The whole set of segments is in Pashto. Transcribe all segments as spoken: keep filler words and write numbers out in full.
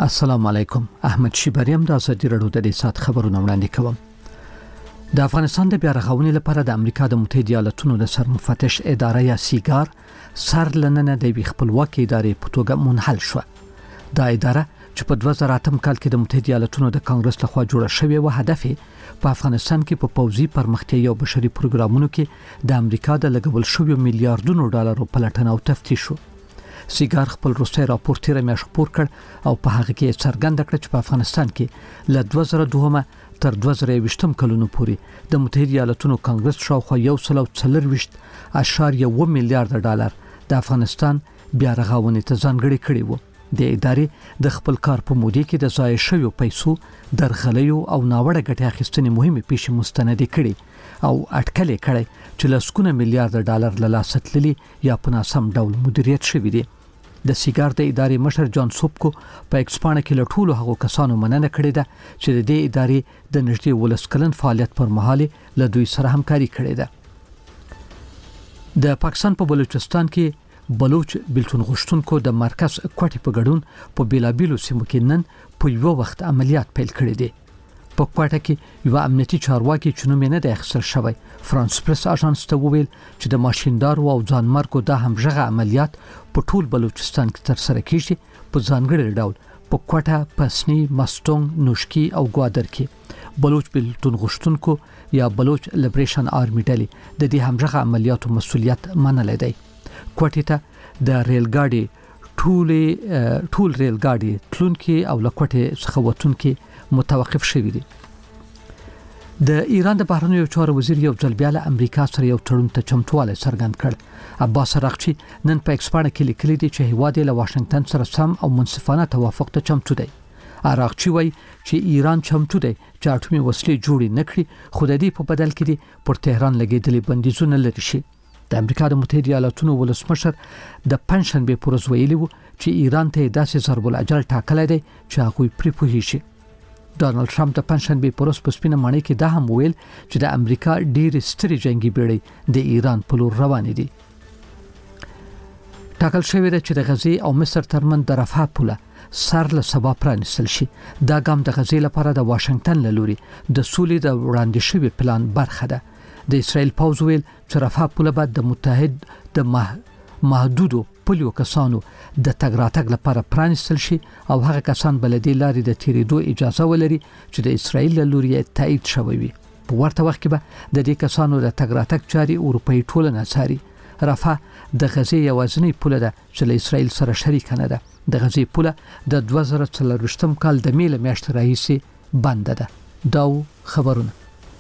السلام علیکم. احمد شیبریم د ازادي رادیو د سات خبرونه وړاندې کوم. د افغانستان د بیا رغونې لپاره د امریکا د متحده ایالاتونو د سرمفتش اداره یا سیګار سر لننه د خپلواکي ادارې په توګه منحل شو. دا اداره چې په دوه زره اتم کال کې د متحده ایالاتونو د کانګرس لخوا جوړه شوې و، هدف په افغانستان کې په پوځي پرمختیا او بشري پروګرامونو کې د امریکا د لګول شویو میلیارډونو ډالرو پلټنه او تفتیش شو. سیګار خپل روسي راپور تیر میاشت خپور کړ او په هغه کې څرګنده کړ چې په افغانستان کې له دوه زره دوه تر دوه زره یوویشتم کلونو پورې د متحده ایالاتونو کانګرس شاوخوا یو سل او څلرویشت اشاریه اووه میلیارډ ډالر د افغانستان بیا رغونې ته ځانګړي کړي وو. د ادارې د خپل کار په موده کې د ضایع شویو پیسو درغلیو او ناوړه ګټې اخیستنې مهمه پیښې مستند کړي او اټکل کړي چې لسګونه میلیارډ ډالر له لاسه تللي یا په ناسم ډول مدیریت شوی دی. د سیګار د ادارې مشر جان سوبکو په ایکسپانه کې له ټولو هغو کسانو مننه کړې ده چې د دې ادارې د نږدې ولس کلن فعالیت پر مهال له دوی سره همکاري کړې ده. د پاکستان په بلوچستان کې بلوچ بلتون غشتونکو د مرکز کوټې په ګډون په بیلابیلو سیمو کې نن په یو وخت عملیات پیل کړي دي. په کوټه کې یو امنیتي چارواکي چې نوم یې نه دی اخیستل شوی فرانس پریس اژانس ته وویل چې د ماشیندارو او ځانمرګو د همغږه عملیات په ټول بلوچستان کې تر سره کیږي په ځانګړي ډول په کوټه، پسنی، مستونګ، نوشکی او ګوادر کې. بلوچ بلتون غشتونکو یا بلوچ لیبریشن آرمی ډلې د دې همغږه عملیاتو مسولیت منلای دی. کوټه ته د ریل ګاډي ټول ټول ریل ګاډي تلونکي او لکوټه څخه وتونکي متوقف شوی دي. د ایران د بهرنیو چارو وزیر یو ځل بیا له امریکا سره یو تړون ته چمتواله څرګند کړ. عباس راغچی نن په ایکسپانه کې لیکلي دي چې هیواد له واشنگټن سره سم او منصفانه توافق ته چمتو دی. راغچی وایي چې ایران چمتو دی چې اټومي وسلې جوړې نکړي، خو د دې په بدل کې دي پر تهران لګېدلې بندیزونه لري شي. د امریکا د متحده ایالاتونو ولسمشر د پنځشنبه پر ورځ ویلي وو چې ایران ته داسې ضرب العجل ټاکلی دی چې هغوی پرې پوهیږي. ډانلډ ټرمپ د پنځشنبه پر ورځ په سپینه ماڼۍ کې دا هم ویل چې د امریکا ډېر ستري جنگي بیړۍ د ایران په لور روانې دي. ټاکل شوی دی چې د غزې او مصر ترمن د رفح پوله سر له سبا پرانیستل شي. دا ګام د غزې لپاره د واشنگټن له لوري د سولې د وړاندې شوی پلان برخه ده. د اسرائیل پوځ ویل چې رفح پوله به د متحد د محدودو پولیو کسانو د تګ راتګ لپاره پرانیستل شي او هغه کسان بلدي لاري د تیریدو اجازه ولري چې د اسرائیل له لوري تایید شوی وي. په ورته وخت کې به د دې کسانو د تګ راتګ چاري اروپאי ټولنه څاري. رفح د غزې یوازینی پوله ده چې له اسرائیل سره شریک نه ده. د غزې پوله د دوه زره څلرویشتم کال د میله میاشتې راهیسې بند ده. دا خبرونه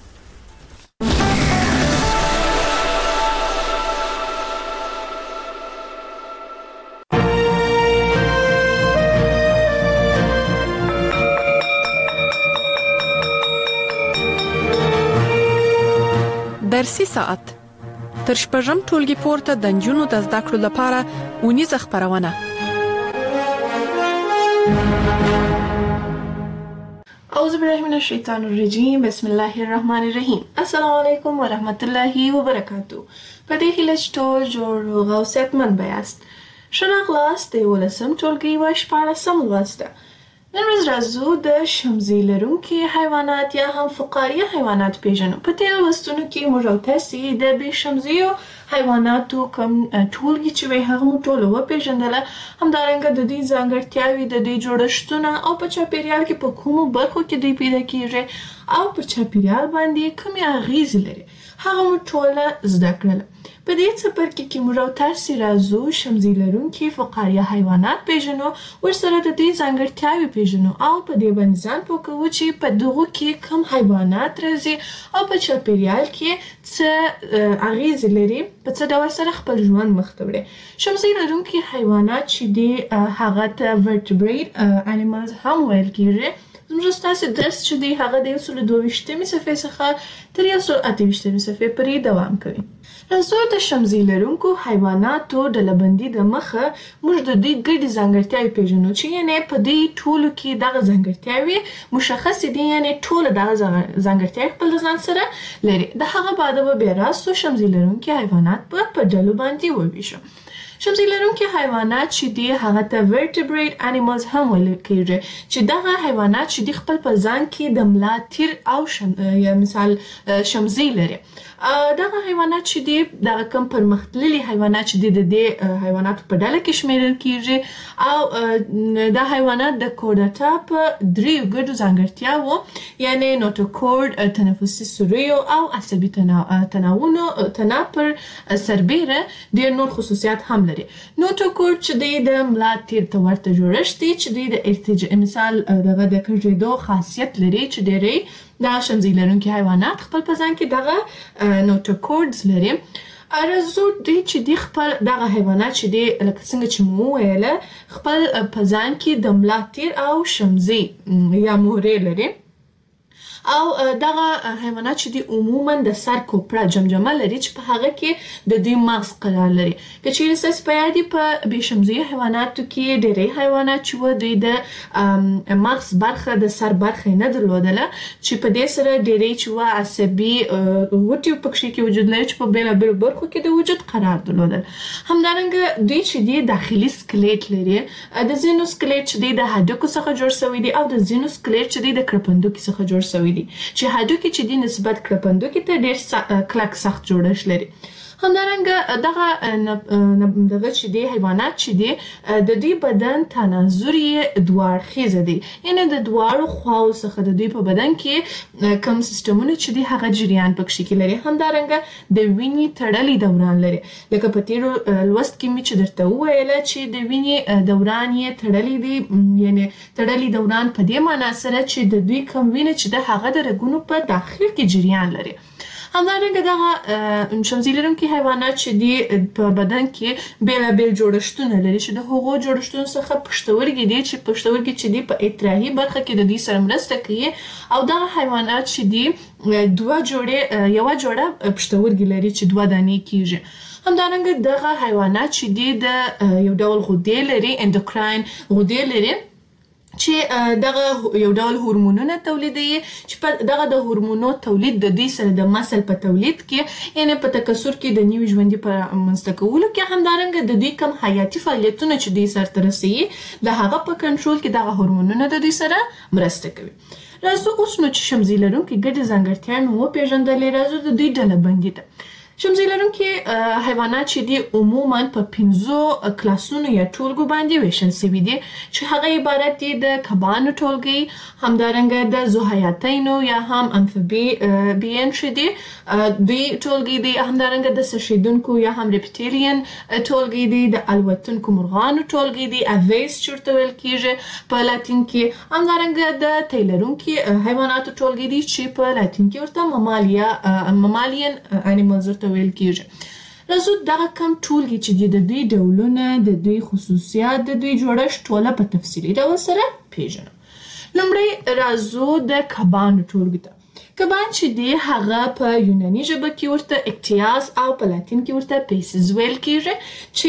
درسي ساعت تر شپږم ټولګي پورته د نجونو د زده کړو لپاره ونیزه خبرونه. اعوذ بالله من الشیطان الرجیم، بسم الله الرحمن الرحیم. السلام علیکم ورحمت الله وبرکاتہ. په دې هیله چې ټول جوړ او صحتمند بیاست. ښه راغلاست د ولسم ټولګي و شپاړسم لوست. نن ورځ راځو د شمزي لرونکي حیوانات یا هم فقاریه حیوانات پیژنو. په تیر لوستونو کې موږ او تاسې د بې شمزیو حیواناتو کوم ټولګي چې وي هغه مو ټول وپیژندله، همدارنګه د دوی ځانګړتیاوې، د دوی جوړښتونه او په چاپیریال کې په کومو برخو کې دوی پیدا کیږي او په چاپیریال باندې کومې اغیزې لري هغه مو ټوله زده کړله. په دې څپرکي کې موږ او تاسې راځو شمزي لرونکي فقاریه حیوانات پیژنو، ورسره د دوی ځانګړتیاوې پیژنو او په دې باندې ځان پوه کوو چې په دغو کې کوم حیوانات راځي او په چاپیریال کې څه اغیزې لري، په څه ډول سره خپل ژوند مخ ته وړي. شمزي لرونکي حیوانات چې دي هغه ته vertebrate animals هم ویل کیږي. زموږ ستاسې درس چې دی هغه د یو سل دوه ویشتمې صفحې څخه تر یو سل اته ویشتمې صفحې پورې دوام کوي. راځو د شمزي لرونکو حیواناتو ډلبندي د مخه موږ د دوی ګډې ځانګړتیاوې پیژنو چې یعنې په دې ټولو کې دغه ځانګړتیاوې مشخصې دي، یعنې ټوله دغه ځانګړتیاوې خپل د ځان سره لري. د هغه بعده به بیا راستو شمزي لرونکي حیوانات په په ډلو باندې وویشو. شمزي لرونکي حیوانات چې دي هغه ته vertebrate animals هم ویل کېږي چې دغه حیوانات چې دي خپل په ځان کې د ملا تیر او شم... یا مثال شمزي لري. دغه حیوانات چې دي دغه کم پرمختللي حیوانات چې دي د دې حیواناتو په ډله کې شمیرل کېږي او دا حیوانات د کورډاټا په دریو ګډو ځانګړتیاوو یعنی نوټوکورډ، تنفسي سوریو او عصبي تناوونو تناپر سربیره ډېر نور خصوصیات هم لري. نوټوکورډ چې دی د ملا تیر ته ورته جوړښت دی چې دی د ارتجاع مثال دغه د کږېدو خاصیت لري چې ډېری دا شمزي لرونکي حیوانات خپل په ځان کې دغه نوټوکورډز لري. ارزو دی چې دی خپل دغه حیوانات چې دی لکه څنګه چې مو ویله خپل په ځان کې د ملا تیر او شمزي یا مورې لري او دغه حیوانات چې دي عموما د سر کوپړه جمجمه لري چې په هغه کې د دې مغز قرار لري. که چیرې ستاسو په یاد په بې شمزي حیواناتو کې ډېری حیوانات چې وو دوی د مغز برخه د سر برخه نه درلودله چې په دې سره ډېری چې وو عصبي غوټې پکې کې وجود لري چې په بېلابېلو برخو کې د وجود قرار درلودل. همدارنګه دوی چې دي داخلي سکلیټ لري. د ځینو سکلیټ چې دي د هډوکو څخه جوړ شوی دي او د ځینو سکلیټ چې دي د کرپندوکي څخه جوړ شوی دي چې هډوکي چې دي نسبت کرپندوکي ته ډېر کلک سخت جوړښت لري. همدارنګه دغه دغه چې دي حیوانات چې دي د دوی بدن تناظر یې دوه اړخیزه دی یعنی د دواړو خواو څخه د دوی په بدن کې کوم سیستمونه چې دي هغه جریان پکې کې لري. همدارنګه د وینې تړلي دوران لري لکه په تیرو لوست کې مې چې درته وویله چې د وینې دوران یې تړلي دی یعنی تړلي دوران په دې معنا سره چې د دوی کوم وینه چې د هغه د رګونو په داخل کې جریان لري. همدارنګه دغه شمزي لرونکي حیوانات چې دي په بدن کې بېلابېل جوړښتونه لري چې د هغو جوړښتونو څخه پښتورګي دي چې پښتورګي چې دي په اطراحي برخه کې د دوی سره مرسته کوي او دغه حیوانات چې دي دوه جوړې یوه جوړه پښتورګي لري چې دوه دانې کېږي. همدارنګه دغه حیوانات چې دي د یو ډول غدې لري اندوکراین غدې لري چې دغه یو ډول هورمونونه تولیدوي چې دغه د هورمونو تولید د دې سره د مسل په تولید کې یعنی په تکثر کې د نوي ژوندي په رامنځته کولو کې همدارنګه د دوی کم حیاتي فعالیتونه چې دوی سرته رسوي د هغه په کنټرول کې دغه هورمونونه د دوی سره مرسته کوي. راځو اوس نو چې شمزي لرونکي ګډې ځانګړتیاوې وپېژندلې راځو د دوی ډلبندي ته. شمزي لرونکي حیوانات چې دي عموما په پنځو کلاسونو یا ټولګو باندې ویشل شوي دي چې هغه عبارت دي د کبانو ټولګي، همدارنګه د ذوحیاتینو یا هم امفیبین چې دي دوی ټولګي دي، همدارنګه د څښیدونکو یا هم ریپټیلین ټولګي دي، د الوتونکو مرغانو ټولګي دي اویس چې ورته ویل کیږي په لاتین کې، همدارنګه د تی لرونکي حیواناتو ټولګي دي چې په لاتین کې ورته ممالیا ممالین انیملز ورته ویل کیږي. راځو دغه کم ټولګي چې دي د دوی ډولونه، د دوی خصوصیات، د دوی جوړښت ټوله په تفصیلي ډول سره پیژنو. لومړی راځو د کبانو ټولګي ته. کبان چې دی هغه په یوناني ژبه کې ورته اکتیاس او په لاتین کې ورته پیسز ویل کیږي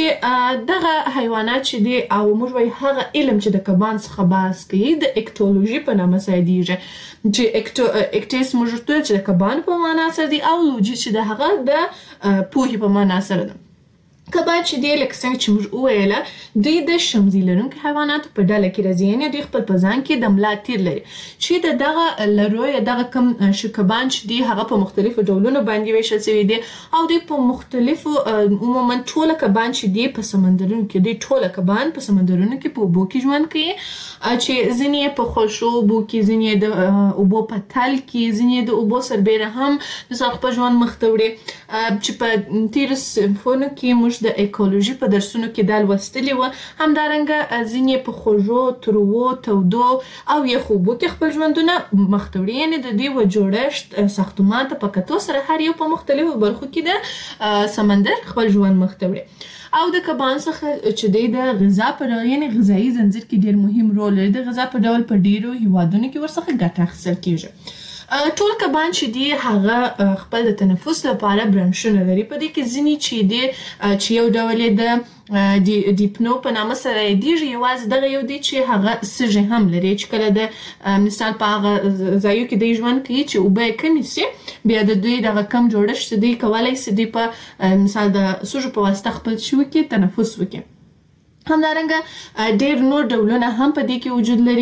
چې دغه حیوانات چې دی او موږ وایي هغه علم چې د کبان څخه بحث کوي د اکټولوژي په نامه یادیږي چې اکټیس موږ ورته چې د کبانو په معنا سره دی او لوجي چې د هغه د پوهې په معنا سره ده. کبان چې دی لکه څنګه چې موږ وویله دوی د شمزي لرونکو حیواناتو په ډله کې راځي، یعنې دوی خپل په ځان کې د ملا تیر لري چې د دغه لرو یا دغه کم کبان چې دی هغه په مختلفو ډولونو باندې ویشل شوي دي او دوی په مختلفو عموما ټوله کبان چې دی په سمندرونو کې دوی ټوله کبان په سمندرونو کې په اوبو کې ژوند کوي چې ځینې یې په خوږو اوبو کې، ځینې یې د اوبو په تل کې، ځینې یې د اوبو سربیره هم د سر خپل ژوند مخ ته وړي چې په تیرو صنفونو کې موږ د ایکولوژي په درسونو کې دا لوستلي وه. همدارنګه ځینې په خوږو، تروو، تودو او یخو اوبو کې خپل ژوندونه مخ ته وړي، یعنې د دوی و جوړښت ساختمان ته په کتو سره هر یو په مختلفو برخو کې د سمندر خپل ژوند مخ ته وړي. او د کبان څخه چې دی د غذا په ډول یعنې غذایي ځنځیر کې ډېر مهم رول لري، د غذا په ډول په ډېرو هیوادونو کې ورڅخه ګټه اخیستل کیږي. ټول کبان چې دی هغه خپل د تنفس لپاره برانشونه لري. په دې کې ځینې چې دی چې یو ډول د دی دیپنو په نامه سره یادېږي. یوازې دغه یو دی چې هغه سږي هم لري چې کله د مثال په هغه ځایو کې دی ژوند کوي چې اوبه یې کمې سي، بیا د دوی دغه کم جوړښت دی کولی سي دی په مثال د سږو په واسطه خپل شي وکړي، تنفس وکړي. همدارنګه ډېر نور ډولونه هم په دې کې وجود لري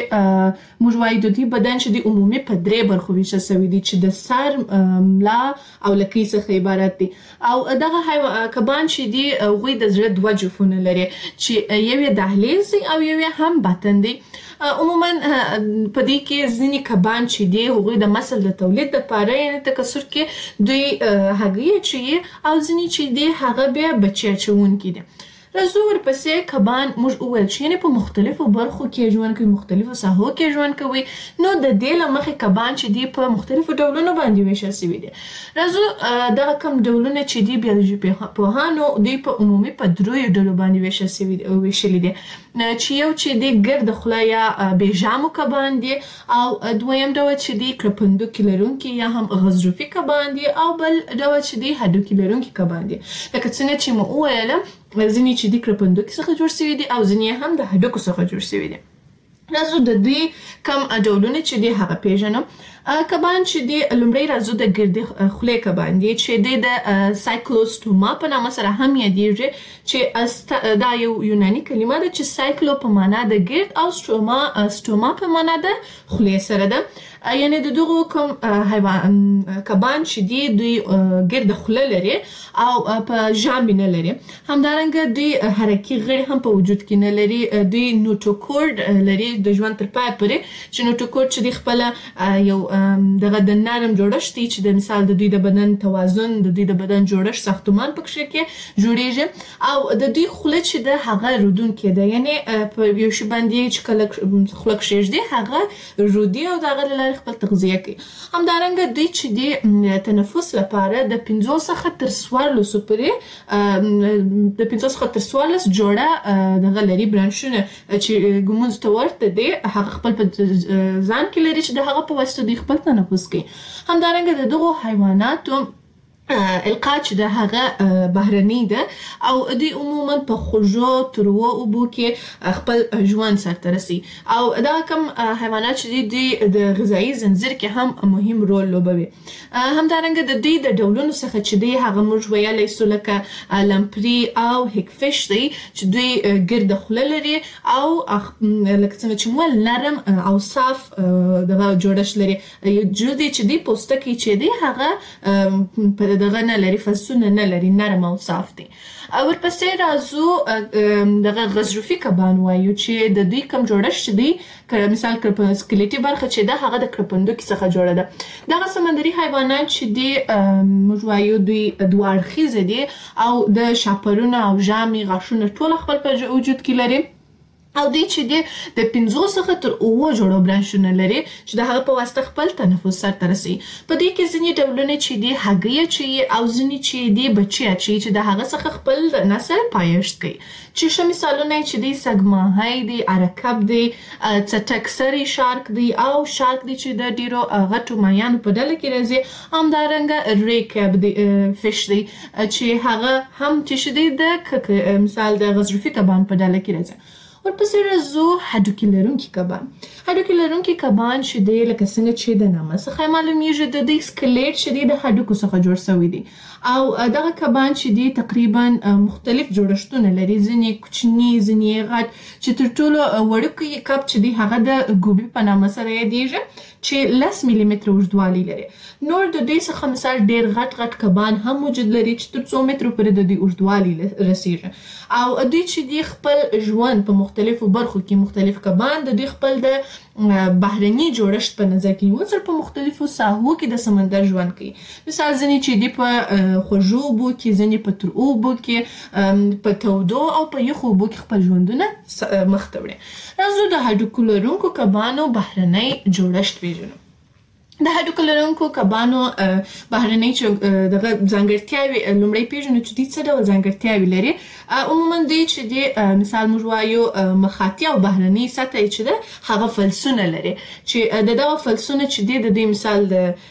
چې موږ وایو د دې بدن چې د عمومي په درې برخو ویشل شوی دی چې د سر، ملا او لکۍ څخه عبارت دي. او دغه کبان چې دي هغوی د زړه دوه جوفونه لري چې یو یې دهلیز او یو یې هم باطن دی. عموما په دې کې ځینې کبان چې دي هغوی د مسل د تولید لپاره یعنې تکثر کې دوی هګۍ اچوي او ځینې چې دي هغه بیا بچي اچوونکي دي. راځو ورپسې کبان موږ وویل چې یعنې په مختلفو برخو کې ژوند کوي، مختلفو ساحو کې ژوند کوي. نو د دې له مخې کبان چې دي په مختلفو ډولونو باندې ویشل شوي دي. راځو دغه کوم ډولونه چې دي بیولوژي پوهانو دوی په عمومي په دریو ډلو باندې ویشل شوي دي ویشلي دي چې یو چې دی ګرد خوله یا بېژامو کبان دي، او دویم ډول چې دی کرپندوکي لرونکي یا هم غضروفي کبان دي، او بل ډول چې دی هډوکي لرونکي کبان دي. لکه څنګه چې مو وویلم ځینې چې دی کرپندوکي څخه جوړ شوي دي او ځینې هم د هډوکو څخه جوړ شوي دي. راځو د دوی کم ډولونه چې دی هغه پیژنم. کبان چې دی لومړی راځو د ګردې خولې کبان دي چې دی د سایکلوستوما په نامه سره هم یادېږي چې دا یو یوناني کلمه ده چې سایکلو په معنا د ګرد او سټوما سټوما په معنا د خولې سره ده. یعنی د دغو کوم حیوان کبان چې دی دوی ګرد خوله لري او په ژامې نه لري. همدارنګه دوی حرکي غړي هم په وجود کې نه لري. دوی نوټوکورډ لري د ژوند تر پایه پورې چې نوټوکورډ چې دی خپله یو دغه د نرم جوړښت دی چې د مثال د دوی د بدن توازن، د دوی د بدن جوړښت، ساختمان پکښې کې جوړیږي. او د دوی خوله چې ده هغه رودونکې ده، یعنې په یو شي باندې چې کله خوله کښېږدي هغه رودي او د هغه له لارې خپل تغذیه کوي. همدارنګه دوی چې دی تنفس لپاره د پنځو څخه تر څوارلسو پورې د پنځو څخه تر څوارلس جوړه دغه لري برانشونه چې ګمونځ ته ورته دی، هغه خپل په ځان کې لري چې د هغه په واسطه دوی خپل تنفس کوي. همدارنګه د دغو حیواناتو القا چې د هغه بهرني ده او دوی عموما په خوږو تروو اوبو کې خپل ژوند سرته رسي. او دا کوم حیوانات چې دوی د غذایي زنځیر کې هم مهم رول لوبوي. همدارنګه د دوی د ډولونو څخه چې دی هغه موږ ویلی سو لکه لمپري او هیکفش دی چې دوی ګرده خوله لري او لکه څنګه چې مو نرم او صاف دغه جوړښت لري. جلد چې دی پوستکی چې دی هغه په دغه نه لري، فصونه نه لري، نرم او صاف دي. ورپسې راځو دغه غضروفي کبان وایو چې د دوی کم جوړښت دی مثال سکلیټي برخه چې ده هغه د کرپندوکي څخه جوړه ده. دغه سمندري حیوانات چې دی موږ وایو دوی دوه اړخیزه دي او د شاپرونه او ژامې غاښونه ټول خپل په وجود کې لري. او دوی چې دی د پنځو څخه تر اووه جوړو برانشونه لري چې د هغه په واسطه خپل تنفس سرته رسوي. په دې کې ځینې ډولونه چې دی هګۍ اچوي او ځینې چې دی بچي اچوي چې د هغه څخه خپل نسل پایښت کوي. چې ښه مثالونه یې چې دی سګماهی دی، ارکب دی، څټک سری شارک دی او شارک دی چې د ډیرو غټو ماهیانو په ډله کې راځي. همدارنګه ریکب دی فش دی چې هغه هم چې دی د مثال د غضروفي کبان په ډله کې راځي. ورپسې راځو هډوکي لرونکي کبان. هډوکي لرونکي کبان چې دی لکه څنګه چې د نامه څخه معلومیږي د دوی سکلیټ چې دی د هډوکو څخه جوړ شوی دی او دغه کبان چې دی تقریبا مختلف جوړښتونه لري، ځینې کوچني ځینې غټ چې تر ټولو وړوکی کب چې دی هغه د ګوبي په نامه سره یادیږي چې لس میلی متره اوږدوالی لري. نور د دوی څخه مثال ډیر غټ غټ کبان هم موجود لري چې تر څو مترو پورې د دوی اوږدوالی رسیږي. او دوی چې دی خپل ژوند په مختلفو برخو کې مختلف کبان د دوی خپل د بهرني جوړښت په نظر کې نیول سره په مختلفو ساحو کې د سمندر ژوند کوي. مثال ځینې چې دی په خوږو اوبو کې، ځینې په تروو اوبو کې، په تودو او په یخو اوبو کې خپل ژوندونه مخته وړي. راځو د هډوکو لرونکو کبانو بهرنی جوړښت پیژنو. د هډوکو لرونکو کبانو بهرنۍ دغه ځانګړتیاوې لومړی پیژنو چې دوی څه ډول ځانګړتیاوې لري. عموما دی چې دی مثال موږ وایو مخاطي او بهرني سطح چې ده هغه فلسونه لري چې د دغه فلسونه چې دی د دې مثال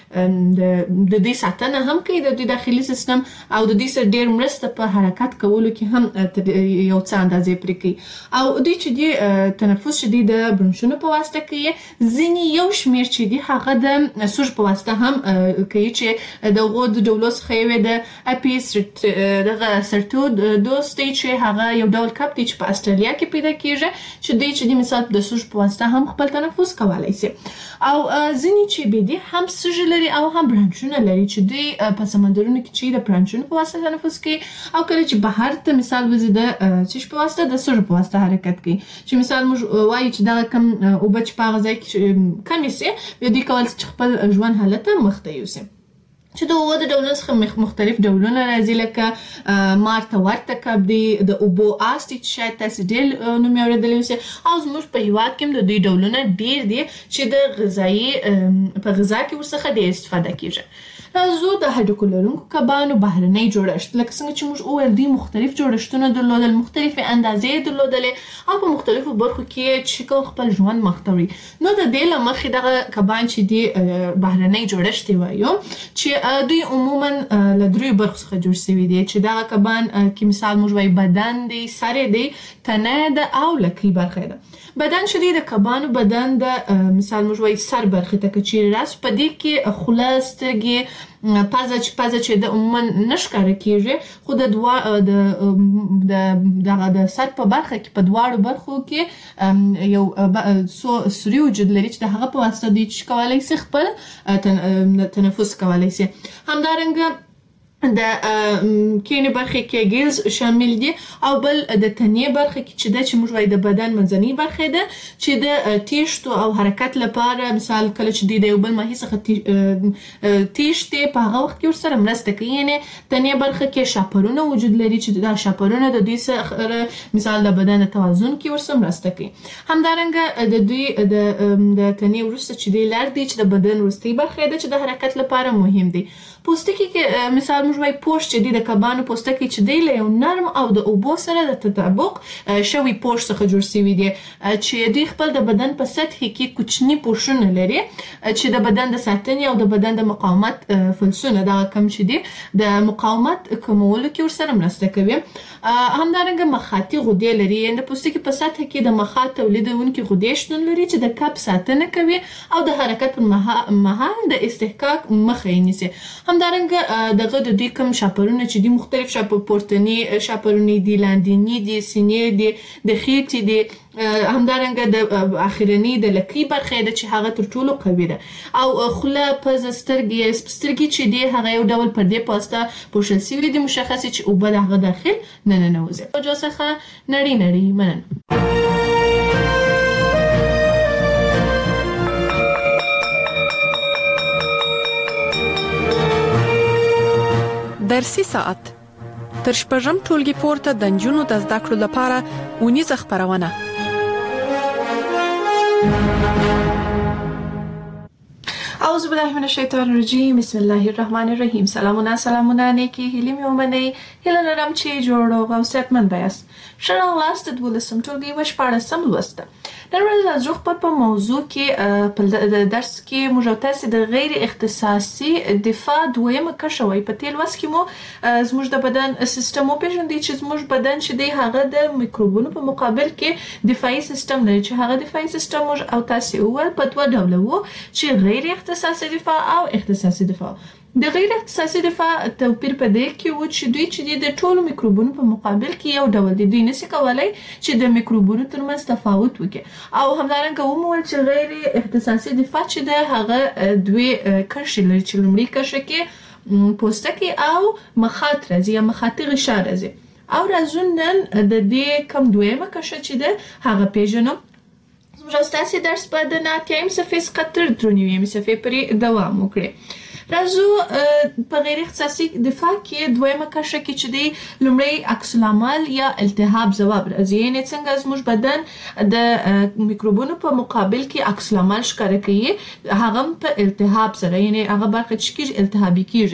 د د دې ساتنه هم کوي د داخلي سیستم او د دې سره ډېر مرسته په حرکت کولو کې هم یو څه اندازې پرې کوي او دوی چې دی تنفس چې دی د برونشونو په واسطه کوي ځینې یو شمېر چې دی هغه د سوژ په واسطه هم کوي چې د هغو د ډولو څخه یو د اپي دغه سرټودوس دی چې هغه یو ډول کب دی چې په استرالیا کې پیدا کیږي چې دی چې دی مثال د سوژ په واسطه هم خپل تنفس کولی شي او ځینې چې به دی هم سوژ لري او هم برانشونه لري چې دی په سمندرونو کې چې د برانشونو په واسطه تنفس کوي او کله چې بهر ته مثال وزي د چش په واسطه د سوژ په واسطه حرکت کوي چې مثال موږ وایي چې دا کم او بچ په غځای کې کم سي به دې کول چې خپل ژوند حالت مخته یوسي چې د اوو د ډولونو څخه مختلف ډولونه راځي لکه مارته ورته کب دی د اوبو اس چې شاید تاسو ډېر نوم اورېدلی اوسئ او زموږ په هیواد کې د دوی ډولونه ډېر دي چې د غذایي په غذا کې ورڅخه ډېر استفاده کیږي راځو د هډوکو لرونکو کبانو بهرنی جوړښت لکه څنګه چې موږ وویل دوی مختلف جوړښتونه درلودل مختلفې اندازې درلودلې او په مختلفو برخو کې چې خپل ژوند مخته وړي نو د دې له مخې دغه کبان چې دي بهرنی جوړښت وایو چې دوی عموما له دریو برخو څخه جوړ شوي دي چې دغه کبان کې مثال موږ وایو بدن دی سر دی تنه ده او لکۍ برخه ده بدن چې دی د کبانو بدن د مثال موږ وایو سر برخې ته که چیرې راسو په دې کې خوله سترګې پزه چې پزه چې د عموما نه ښکاره کیږي خو د دوا د دغه د سر په برخه کې په دواړو برخو کې یو سوري وجود لري چې د هغه په واسطه دوی چې کولی شي خپل تنفس کولی شي همدارنګه د کینې برخې کې ګیلز شامل دي او بل د تنې برخه کې چې د چې موږ وایو د بدن منځنۍ برخه ده چې د تیشتو او حرکت لپاره مثال کله چې د یو بل ماهي څخه تیشتې په هغه وخت کې ورسره مرسته کوي یعنې تنې برخه کې شاپرونه وجود لري چې دا شاپرونه د دوی سره مثال د بدن توازن کې ورسره مرسته کوي همدارنګه د دوی د د تنې وروسته چې دی لار دی چې د بدن وروستۍ برخه ده چې د حرکت لپاره مهم دی پوستکی کې مثال موږ وایو پوست چې دی د کبانو پوستکی چې دی له یو نرم او د اوبو سره د تطابق شوي پوست څخه جوړ شوي دي چې دوی خپل د بدن په سطح کې کوچني پوښونه لري چې د بدن د ساتنې او د بدن د مقاومت فلسونه دا کم چې دي د مقاومت کمولو کې ورسره مرسته کوي همدارنګه مخاطي غدې لري د پوستکي په سطح کې د مخاط تولیدونکي غدې شتون لري چې د کب ساتنه کوي او د حرکت پر مهال د استحقاق مخه یې نیسي همدارنګه دغه د دوی کوم شاپرونه چې دي مختلف شاپر پورتني شاپرونه دي لاندینی دي سینې دي د خېټې دي همدارنګه د اخرنی د لکۍ برخه ده چې هغه تر ټولو قوي ده او خوله پزه سترګې سترګې چې دي هغه یو ډول پردې پاسته پوښل شوي دي مشخص چې اوبه د هغه داخل نه ننوځي او څخه نړۍ نړۍ مننه درسي ساعت تر شپږم ټولګي پورته د نجونو د زده کړو لپاره اونیزه خبرونه اعوذ بالله من الشیطان الرجیم بسم الله الرحمن الرحیم سلامونه سلامونه نیکی هیلې مې ومنئ هیله لرم چې جوړ او صحتمند یاست ښه راغلاست د دولسم ټولګي و شپاړسم لوست نن ورځ راځو خپل په موضوع کې په درس کې موږ تاسو د غیر اختصاصي دفاع دویمه کشوي په تل وس کې مو زموږ د بدن سیستم او پیژندې چې زموږ بدن چې دی هغه د میکروبونو په مقابل کې دفاعي سیستم لري چې هغه دفاعي سیستم او تاسو ول په دوه ډول وو چې غیر اختصاصي دفاع او اختصاصي دفاع د غیر اختصاصي دفاع توپیر په دې کې و چې دوی چې د ټولو میکروبونو په مقابل کې یو ډول دي دوی نشي کولای چې د میکروبونو ترمنځ تفاوت وکړي او همدارنګه ومول چې غیر اختصاصي دفاع چې د هغه دوی کرښې لري چې لومړی کرښه کې پوستکی او مخاط راځي یا مخاطي غشا راځي او راځو نن د دې کم دویمه کرښه چې د هغه پیژنو زموږ ستاسو درس په د ناتیم صفحې څخه تر درنیوي صفحې پورې دوام وکړي راځو په غیر اختصاصي دفاع کې دویمه کرښه کې چې دی لومړی عکس العمل یا التهاب ځواب راځي یعنې څنګه زموږ بدن د میکروبونو په مقابل کې عکس العمل ښکاره کوي هغه په التهاب سره یعنې هغه برخه چې کېږي التهابي کېږي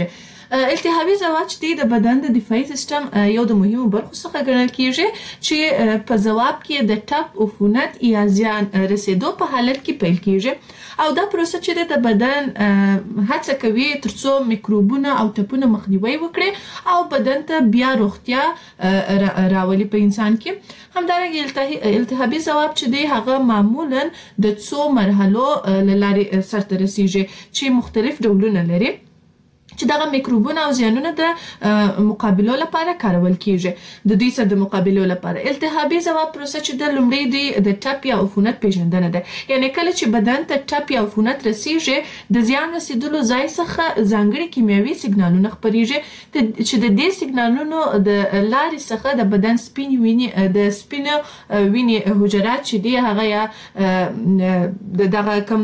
التهابي ځواب چې د بدن د دفاعي سیستم یو د مهمو برخو څخه ګڼل کیږي چې په ځواب کې د ټپ، عفونت یا زیان رسیدو په حالت کې پیل کیږي او دا پروسه چې د بدن هڅه کوي ترڅو میکروبونه او ټپونه مخنیوي وکړي او بدن ته بیا روغتیا راولي په انسان کې. همدارنګه التهابي ځواب چې دی هغه معمولا د څو مرحلو لارې سرته رسیږي چې مختلف ډولونه لري چې دغه میکروبونه او زیانونه د مقابلو لپاره کارول کیږي. د دې سره د مقابلو لپاره التهابي ځواب پروسه چې د لومړی دی د ټپ یا عفونت پیژندنه ده. یعنی کله چې بدن ته ټپ یا عفونت رسیږي د زیان رسیدلو ځای څخه ځانګړي کیمیاوي سیګنالونه خپریږي چې د دې سیګنالونو د لارې څخه د بدن سپین ویني د سپین ویني حجرات چې دی هغه یا دغه کم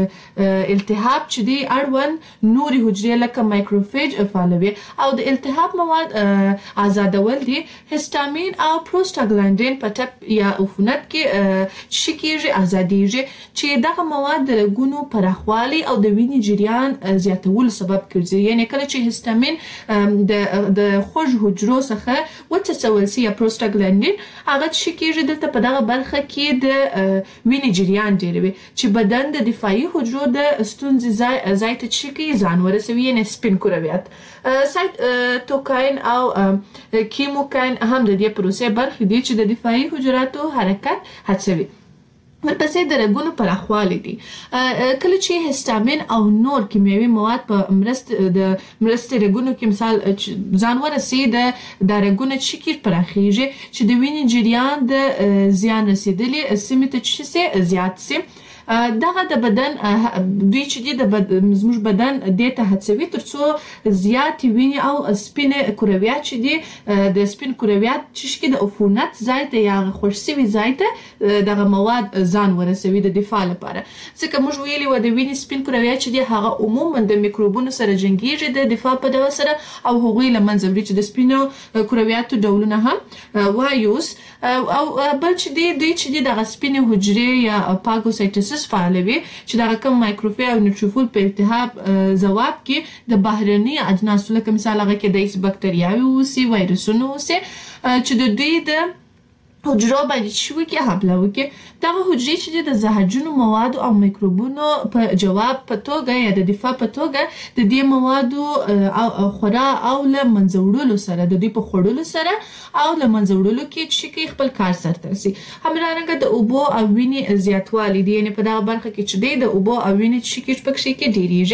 التهاب چې دی اړوند نوري حجرې لکه مایکروفیج فعالوي او د التهاب مواد آزادول دي هیستامین او پروستاګلاندین په ټپ یا عفونت کې شکیږي آزادیږي چې دغه مواد د رګونو پراخوالي او د وینې جریان زیاتولو سبب ګرځي. یعنی کله چې هیستامین د د خوږ حجرو څخه وڅڅول سي یا پروستاګلاندین هغه شکیږي دلته په دغه برخه کې د وینې جریان ډیروي چې بدن د دفاعي حجرو د ستونزې ځای ته شکی ځان ورسوي. یعنی سپین کرویات سایتوکاین او کیموکاین هم د دې پروسې برخې دي چې د دفاعي حجراتو حرکت هڅوي. ورپسې د رګونو پراخوالی دي. کله چې هیستامین او نور کیمیاوي مواد په مرسته د مرسته رګونو کې مثال ځان ورسي د د رګونو چکیر پراخیږي چې د وینې جریان د زیان رسیدلي سیمه ته چې زیات سي. دغه د بدن دوی چې د زموږ بدن د ته هڅوي ترڅو زیات ویني او سپین کرویات چې دي د سپین کرویات چې د عفونت ځای ته یا خوشسوي ځای ته دغه مواد ځان ورسوي د دفاع لپاره. ځکه موږ ویلي و د ویني سپین کرویات چې دي هغه عموما د میکروبونو سره جنګیږي د دفاع په ډول سره او هغوی له منځه وړي چې د سپینو کرویاتو ډولونه هم وایوس او بل چې دي دوی چې دي دغه سپین حجرې یا پاګوسایټوسس فعالوي چې دغه کوم مایکروفیج او نیوټروفیل په التهاب ځواب کې د بهرني اجناسو لکه مثال هغه کې د ایس بکټریاوي اوسي وایرسونه اوسي چې د دوی د حجرو باندې شوي کې حمله وکړي. دغه حجرې چې د زهرجنو موادو او میکروبونو په جواب په توګه یا د دفاع په توګه د دې موادو او خورا او له منځه وړلو سره د دوی په خوړلو سره او له منځه وړلو کې چې خپل کار سرته رسي. همدارنګه د اوبو او وینې زیاتوالی دی. یعنی په دغه برخه کې چې د اوبو او وینې چې پکې کې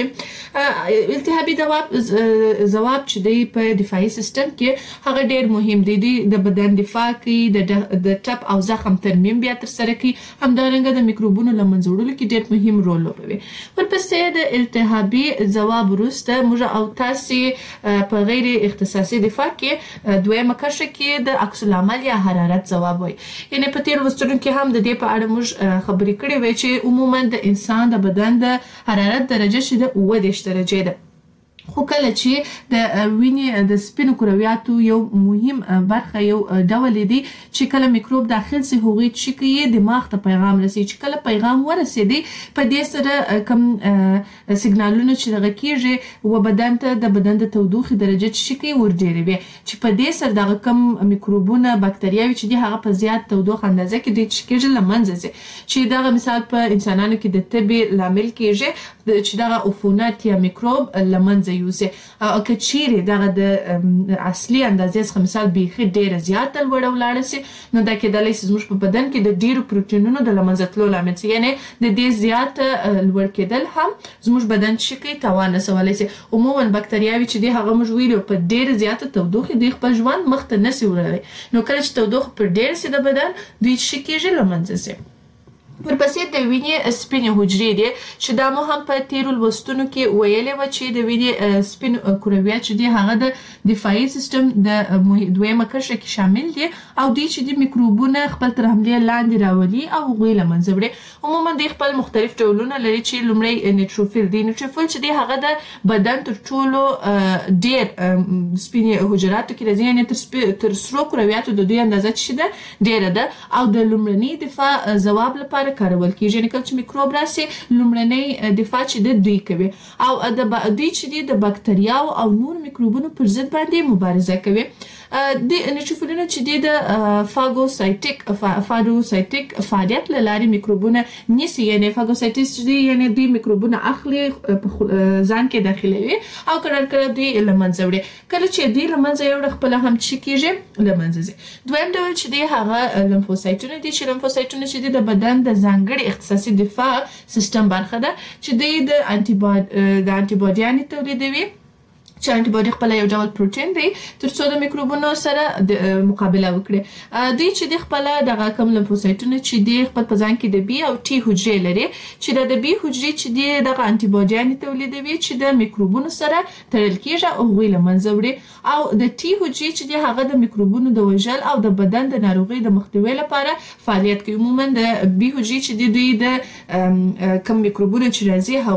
ډیریږي. التهابي ځواب ځواب چې دی په دفاعي سیستم کې هغه ډیر مهم دی. د بدن دفاع کوي د د ټپ او زخم ترمیم بیا تر سره کوي. همدارنګه د میکروبونو له منځه وړلو کې ډېر مهم رول لوبوي. ورپسې د التهابي ځواب وروسته موږ او تاسې په غیر اختصاصي دفاع کې دویمه کرښه کې د عکس العمل یا حرارت ځواب وایي. یعنی په تیر لوستونو کې هم د دې په اړه موږ خبرې کړې وې چې عموما د انسان د بدن د حرارت درجه چې د اووه دېرش درجې ده. خو کله چې د وینې د سپینو کرویاتو یو مهم برخه یو ډول دی چې کله میکروب داخل سي هغوی چې کوي دماغ ته پیغام رسي چې کله پیغام ورسېدي په دې سره کوم سیګنالونه چې دغه کیږي و بدن ته د بدن د تودوخې درجه چې کوي ورډېروي چې په دې سره دغه کوم میکروبونه بکټریاوي چې دي هغه په زیات تودوخه اندازه کې د چې کېږي لمنځه ځي چې دغه مثال په انسانانو کې د تبې لامل کېږي چې دغه عفونت یا میکروب لمنځه یوسي او که چیرې دغه د اصلي اندازې څخه مثال بیخي ډېره زیاته لوړه ولاړه سي نو دا کېدلی سي زموږ په بدن کې د ډېرو پروټینونو د له منځه تلو لامل سي. یعنې د دې زیاته لوړ کېدل هم زموږ بدن چې کوي تاوان رسولی سي. عموما بکټریاوې چې دي هغه موږ ویلو په ډېره زیاته تودوخې دوی خپل ژوند مخته نه سي وړلی. نو کله چې تودوخه پر ډېره سي د بدن دوی چې کېږي له منځه سي. ورپسې د وینې سپینې حجرې دي چې دا مو هم په تیرو لوستونو کې ویلې وه چې د وینې سپین کرویات چې دي هغه د دفاعي سیستم د دویمه کرښه کې شامل دي او دوی چې دي میکروبونه خپل تر حملې لاندې راولي او هغوی له منځه وړي. عموما دوی خپل مختلف ډولونه لري چې لومړی نیوټروفیل دی. نیوټروفیل چې دی هغه د بدن تر ټولو ډېر سپینې حجراتو کې راځي. یعنې تر سرو کرویاتو د دوی اندازه چې ده ډېره ده او د لومړني دفاع ځواب لپاره کارول کیږي. یعنې کله چې میکروب راسي لومړنۍ دفاع چې د دوی کوي او د دوی چې د بکتریاو او نور میکروبونو پر ضد باندې مبارزه کوي. د نیوټروفیلونه چې د فاګوسایټیک فاګوسایټیک فعالیت لاره میکروبونه نیسي، یعنی فاګوسایټس چې یعنی دوی میکروبونه اخلي ځان کې داخلوي او کله کله دوی لمنځه وړي. کله چې دوی لمنځه یوړي خپل هم چې کیږي لمنځه ځي. دویم ډول چې دی هغه لمفوسایټونه دي چې لمفوسایټونه چې د بدن د ځانګړي اختصاصي دفاع سیستم برخه ده چې د انټي باډي د انټي باډیانو تولیدوي چې انټي باډي خپل یو ډول پروتین دی ترڅو د میکروبونو سره مقابله وکړي. دوی چې د خپل دغه کوم لمفوسایټونه چې د خپل په ځان کې د بي او ټي حجرې لري چې د بي حجرې چې د دغه انټي باډیانو تولیدوي چې د میکروبونو سره تړل کیږي او غوي لمنځه وړي، او د ټي حجرې چې د هغه د میکروبونو د وژل او د بدن د ناروغي د مخنیوي لپاره فعالیت کوي. عموما د بي حجرې چې د دوی د کوم میکروبونو چې راځي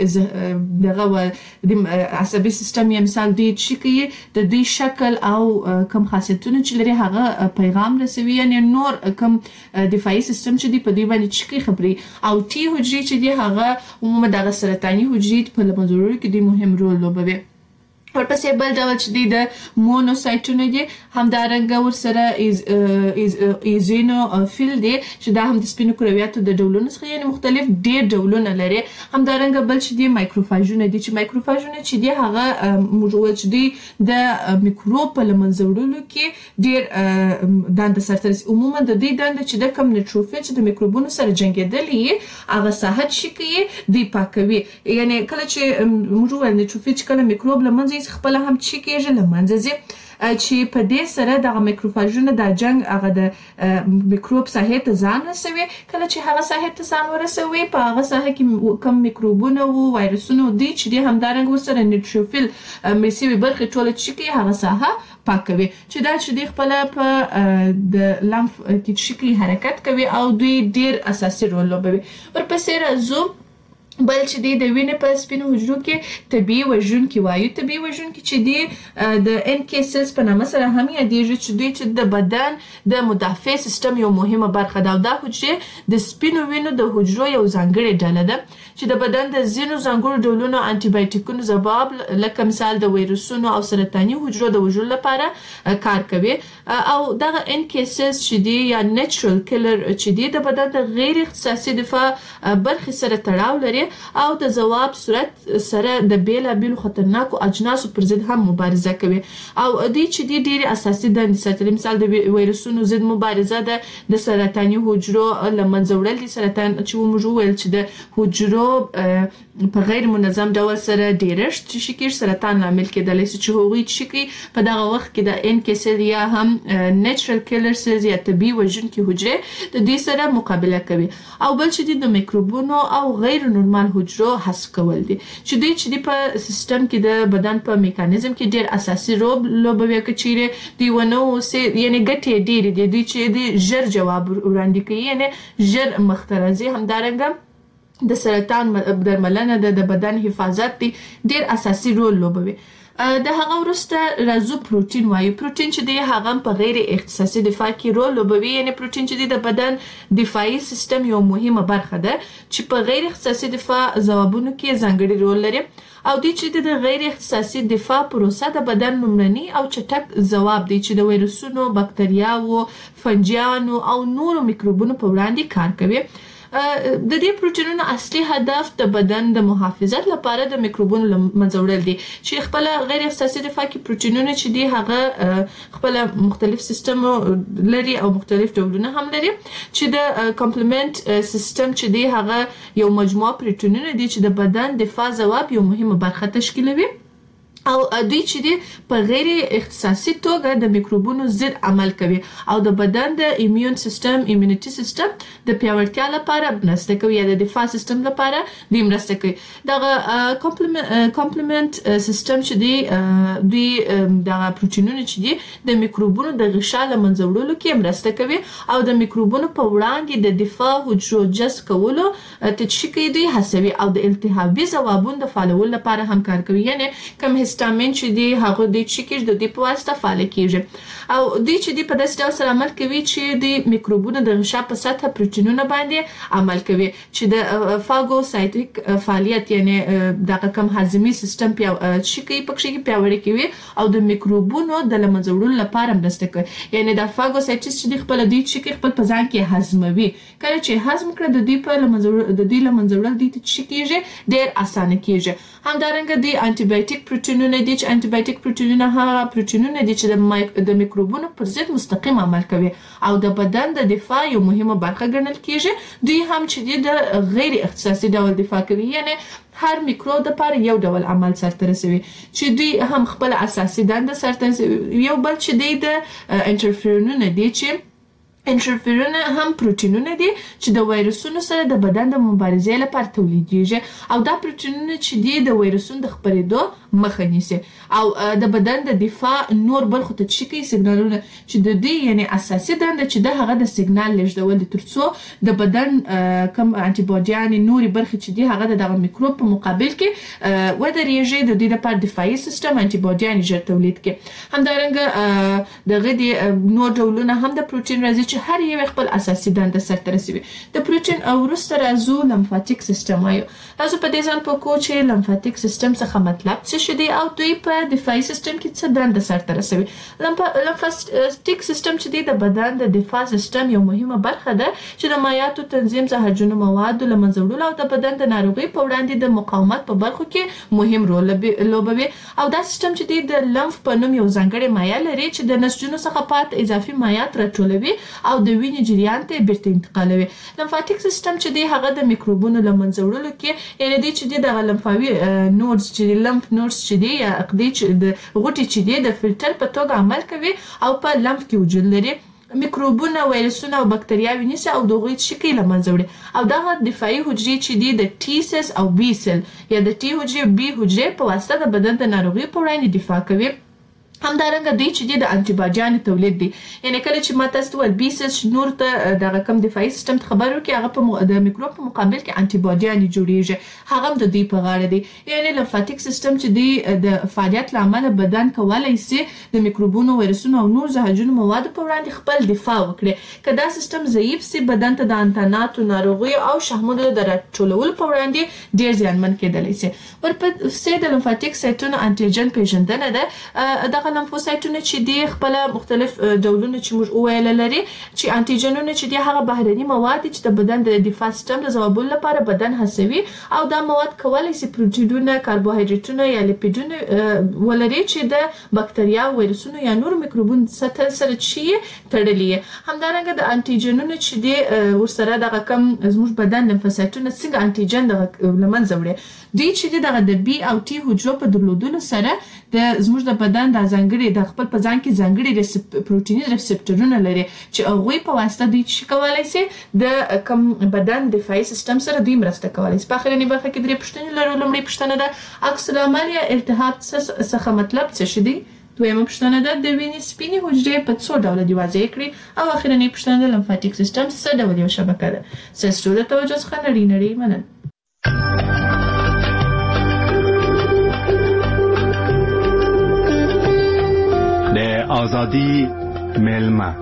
هغه دغه د عصبي سیستم یا مثال دوی چې کوي د دوی شکل او کم خاصیتونه چې لري هغه پیغام رسوي، یعنی نور کم دفاعي سیستم چې دی په دوی باندې چې کوي خبري. او ټي حجرې چې دی هغه عموما د سرطاني حجرې په لمنځه کې دی مهم رول لوبوي. ورپسې بل ډول چې دی د مونوسایټونه دي همدارنګه ورسره ایز ایز ایزینوفیل دي چې دا هم د سپینو کرویاتو د ډولونو څخه یعنی مختلف ډیر ډولونه لري. همدارنګه بل چې دی مایکروفاژونه دي چې مایکروفاژونه چې دی هغه موږ چې دی د میکروب په لمنځه وړلو کې ډیر دنده سرته رسي. عموما د دې دنده چې د کم نیوټروفیل چې د میکروبونو سره جنګیدلې هغه ساحت شي کوي دی پاکوي. یعنی کله چې موږ ول نیوټروفیل چې کله میکروب لمنځه خپل هم چې کېږي لمنځه ځي چې په دې سره د میکروفاژونو د جنگ هغه د میکروب ساحې ته ځان رسوي. کله چې هغه ساحې ته ځان ورسوي په هغه ساحه کې کم میکروبونه او وایرسونه دي چې د همدارنګ سره نیوټروفیل مېسوي برخه ټول چې کې هغه ساحه پاکوي چې دا چې د خپل په د لمف کې چې حرکت کوي او دوی ډیر اساسي رول لوبوي. ورپسې راځو بل چې دی د وینې په سپینو حجرو کې طبيعي وژونکي وایو. طبيعي وژونکي چې دی د ان کې سلز په نامه سره هم یادېږي چې دوی چې د بدن د مدافع سیستم یو مهمه برخه ده. دا حجرې د سپینو وینو د حجرو یو ځانګړی ډله ده چې د بدن د ځینو ځانګړو ډولونو انټي بایوټیکونو ضباب لکه مثال د وایرسونو او سرطاني حجرو د وژلو لپاره کار کوي. او دغه ان کې سلز چې دی یا نیچرل کلر چې دی د بدن د غیر اختصاصي دفاع برخې سره تړاو لري او د ځواب صورت سره د بیلا بیلو خطرناکو اجناسو پر ضد هم مبارزه کوي. او دوی چې دی ډېر اساسي دندې ساتي. مثال د وایرسونو ضد مبارزه ده، د سرطاني حجرو لمنځه وړل دي. سرطان چې موږ ویل چې د حجرو په غیر منظم ډول سره ډیرښت چې شي سرطان لامل کېدلی شي چې هغوی چې کوي په دغه وخت کې د ان کې سل یا هم نیچرل کیلر سلز یا طبيعي وژونکي حجرې د دې سره مقابله کوي. او بل چې د میکروبونو او غیر نورمال حجرو حذف کول دي چې دوی چې په سیستم کې د بدن په میکانیزم کې ډیر اساسي رول لوبوي. کچېره دی ونه سي یعنی ګټې ډیر دي دوی چې د ژر جواب وړاندې کوي یعنی ژر مخترزي. همدارنګه د سرطان درملنه د بدن حفاظت دي ډیر اساسي رول لوبوي. د هغه ورسته راځو پروتین وایو. پروتین چې دی هغه په غیر اختصاصي دفاع کې رول لوبوي. یعنی پروتین چې دی د بدن دفاعي سیستم یو مهمه برخه ده چې په غیر اختصاصي دفاع ځوابونو کې ځانګړي رول لري. او د چې د غیر اختصاصي دفاع پروسه د بدن لومړني او چټک ځواب دی چې د وایرسونو، بکتریاوو، فنجیانو او نورو میکروبونو په وړاندې کار کوي. د دې پروتینونو اصلي هدف د بدن د محافظت لپاره د میکروبونو لمنځه وړل دي چې خپل غیر اختصاصي دفاع کې پروتینونه چې دي هغه خپل مختلف سیستم لري او مختلف ډولونه هم لري چې د کمپلیمنت سیستم چې دی هغه یو مجموعه پروتینونه دي چې د بدن دفاع ځواب یو مهمه برخه تشکیلوي. او دوی چې دی په غیر اختصاصي توګه د میکروبونو ضد عمل کوي او د بدن د ایمیون سیستم ایمونیټي سیستم د پیاوړتیا لپاره مرسته کوي یا د دفاع سیستم لپاره د مرسته کوي. دغه کمپلیمنت سیستم چې دی دوی دغه پروتینونه چې دی د میکروبونو د غشا لمنځه وړلو کې مرسته کوي او د میکروبونو په وړاندې د دفاع حجرو جذب کولو تشکیل دوی هڅوي او د التهابي ځوابونو د فعالولو لپاره هم کار کوي. یعنی کوم هیستامین چې دی هغه د چیکیج د دې په واسطه فعال کیږي او د چې دی په داسې ډول سره عمل کوي چې د میکروبونو د غشا په سطح پروتینونو باندې عمل کوي چې د فاګوسایټیک فعالیت یعنی د کم هضمي سیستم پیاو چې کوي پکې پیاوړی کوي او د میکروبونو د لمنځوړلو لپاره مرسته کوي یعنی د فاګوسایټس چې خپل د چې خپل په ځان کې هضموي کله چې هضم کړه د دې په لمنځوړ د دې لمنځوړل د چې کیږي ډېر اسانه کیږي همدارنګه د انټي بایوټیک پروتینونه دي چې انټي بایوټیک پروتینونه هغه پروتینونه دي چې د میکروبونو پر ضد مستقیم عمل کوي او د بدن د دفاع یو مهمه برخه ګڼل کیږي دوی هم چې د غیر اختصاصي ډول دفاع کوي یعنی هر میکروب د پر یو ډول عمل سرته رسوي چې دوی هم خپل اساسي دنده سرته رسوي یو بل چې د انټرفیرونونه دي چې انټرفیرون هم پروتینونه دي چې د وایرسونو سره د بدن د مبارزې لپاره تولیدېږي او دا پروتینونه چې دي د وایرسونو د خپرېدو مخه نیسي او د بدن د دفاع نور برخو ته چې کوي سیګنالونه چې د دې یعنی اساسي دنده چې د هغه د سیګنال لېږدول دي ترڅو د بدن کم انټي باډیان نوري برخې چې دي هغه د میکروب په مقابل کې ودرېږي د دې لپاره دفاعي سیستم انټي باډیان ژر تولید کوي همدارنګه دغه د نور ډولونه هم د پروتین راځي چې هر یو خپل اساسي دنده سرته رسوي د پروتین او وروسته راځو لمفاتیک سیستم وایو تاسو په دې ځان په کوچ لمفاتیک سیستم څخه مطلب څه شي دی او دوی په دفاعي سیستم کې څه دنده سرته رسوي لمفاتیک سیستم چې دی د بدن د دفاع سیستم یو مهمه برخه ده چې د مایعاتو تنظیم زهرجنو مواد لمنځوړلو او د بدن د ناروغي په وړاندې د مقاومت په برخو کې مهم رول لوبوي او دا سیستم چې دی د لمف په نوم یو ځانګړی مایع لري چې د نسجونو څخه پات اضافي مایعات راټولوي او د وینې جریان ته بیرته انتقالوي لمفاتیک سیستم چې دی هغه د میکروبونو لمنځوړلو کې یعنی دی چې د لمفاوي نودز چې لمف نودز چې دی یا عقدې چې د غوټي چې دی د فلټر په توګه عمل کوي او په لمف کې وجود لري میکروبونه وایرسونه او بکتریاوې نیسي او دغه شکل لمنځوړي او دغه دفاعي حجرې چې دی د ټي سیل او بي سیل یا د ټي حجرې بي حجرې په واسطه د بدن د ناروغي په وړاندې دفاع کوي همدارنګه دوی چې د انټي باډیان تولید دي یعنی کله چې ماته ستول بي سیل نور ته د کم دفاعي سیستم خبر ورکړي هغه په د میکروب په مقابل کې انټي باډیان جوړیږي هغه د دوی په غاړه دي یعنی لمفاتیک سیستم چې دی د فعالیت لامل بدن کولای شي د میکروبونو وایرسونو او نور زهرجنو موادو په وړاندې خپل دفاع وکړي کله سیستم ضعیف سي بدن ته د انتاناتو ناروغي او شحمولو د راټولولو په وړاندې ډیر زیانمن کېدلی شي ورپسې د لمفاتیک سایتونو انټيجن پیژندنه ده د لمفوسایټونه چې دی خپل مختلف ډولونه چې موږ وویل لري چې انټيجنونه چې دی هغه بهرني مواد چې د بدن د دفاع سیستم د ځوابولو لپاره بدن هڅوي او دا مواد کولای شي پروټینونه کاربوهایډریټونه یا لیپیډونه ولري چې د بکتریا وایرسونو یا نور میکروبونو سره سره چې تړلي همدارنګه د انټيجنونه چې دی ورسره د کم زموږ بدن لمفوسایټونه څنګه انټيجن د لمنځوړي دوی چې دغه د بي او ټي حجرو په درلودلو سره د زموږ د بدن د ځانګړي د خپل په ځان کې ځانګړي پروتیني ریسپټورونه لري چې هغه په واسطه دوی چې کولای شي د کم بدن دفاعي سیستم سره دوی مرسته کولای شي په اخرنی برخه کې درې پوښتنې لرو لومړی پوښتنه ده عکس العمل یا التهاب څخه مطلب څه شي دی دویمه پوښتنه ده د وینې سپینې حجرې په څو ډوله دي واضح کړي او اخرنی پوښتنه ده لمفاتیک سیستم څه ډول یو شبکه ده ستاسو د توجه څخه نړۍ نړۍ مننه د آزادی ملما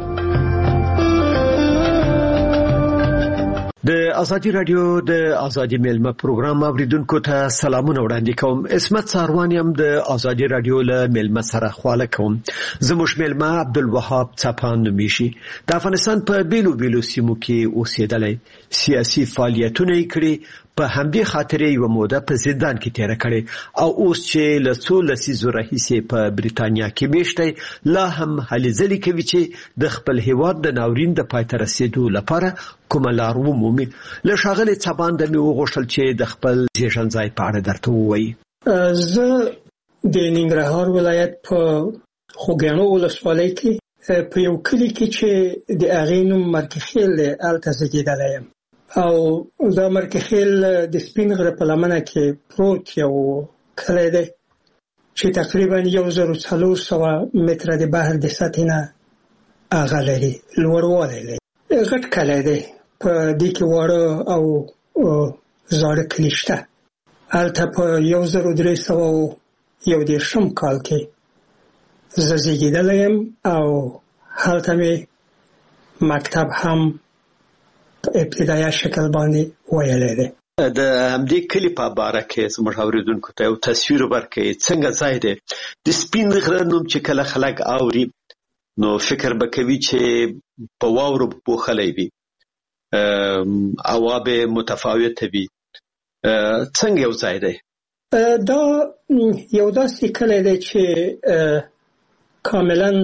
د آزادی رادیو د آزادی ملما پروګرام اوریدونکو ته سلامونه وړاندې کوم اسمت ساروانیم د آزادی رادیو له ملما سره خواله کوم زموږ ملما عبدالوهاب څپان نومیشي د افغانستان په بیلو بیلو سیمو کې اوسېدلی سیاسي فعالیتونه یې کړي په همدې خاطر یې یو موده په زندان کې تیر کړي او اوس چې له څو لسیزو راهیسې په بریتانیا کې میشته لا هم هلې ځلې کوي چې د خپل هیواد د ناورین د پای ته رسیدو لپاره کومه لار ومومي له ښاغلي څپان د مې وغوښتل چې د خپل زیږنځای په اړه درته ووایي زه د ننګرهار ولایت په خوږیاڼو ولسوالۍ کې په یو کلي کې چې د هغې نوم مرکخیل دی هلته زیږېدلی یم او دا مرکخیل د سپین غره په لمنه کې پروت یو کلی دی چې تقریبا یو زر څلور سوه متره د بحر د سطحې نه هغه لري لوړوالی لري غټ کلی دی په دې کې واړه او زاړه کلي شته هلته په یو زر درې سوه یو دېرشم کال کې زه زیږېدلی یم او هلته مې مکتب هم په ابتدایه شکل باندې ویلی دی. د همدې کلي په باره کې زموږ اورېدونکو ته یو تصویر ورکړئ، څنګه ځای دی؟ د سپین غره نوم چې کله خلک اوري نو فکر به کوي چې په واورو پوښلی وي، هوا به متفاوته وي. څنګه یو ځای دی؟ دا یو داسې کلی دی چې کاملا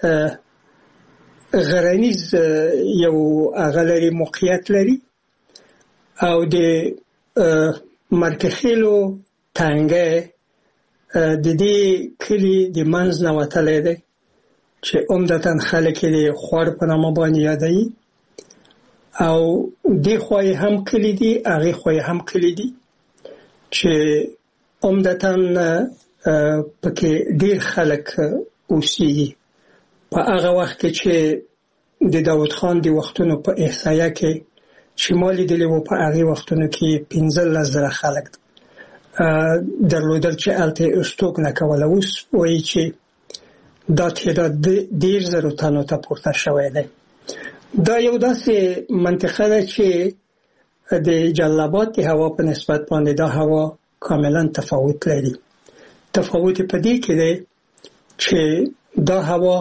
غرنیز یو هغه لري، موقعیت لري او د مرکخیلو تنګه د دې کلی د منځ نه وتلی دی چې عمدتاً خلک یې د خوار په نامه باندې یادوي او دې خوا یې هم کلی دي، هغې خوا یې هم کلی دي چې عمدتاً پکې ډېر خلک اوسېږي. په هغه وخت کې چې د داود خان د وختونو په احصایه کې چې ما لیدلي وو، په هغې وختونو کې پنځلس زره خلک درلودل چې هلته یې استوګنه کوله. اوس وایي چې دا تعداد دېرش زرو تنو ته پورته شوی دی. دا یو داسې منطقه ده چې د جلال آباد د هوا په نسبت باندې دا هوا کاملا تفاوت لري. تفاوت په دې کې دی چې دا هوا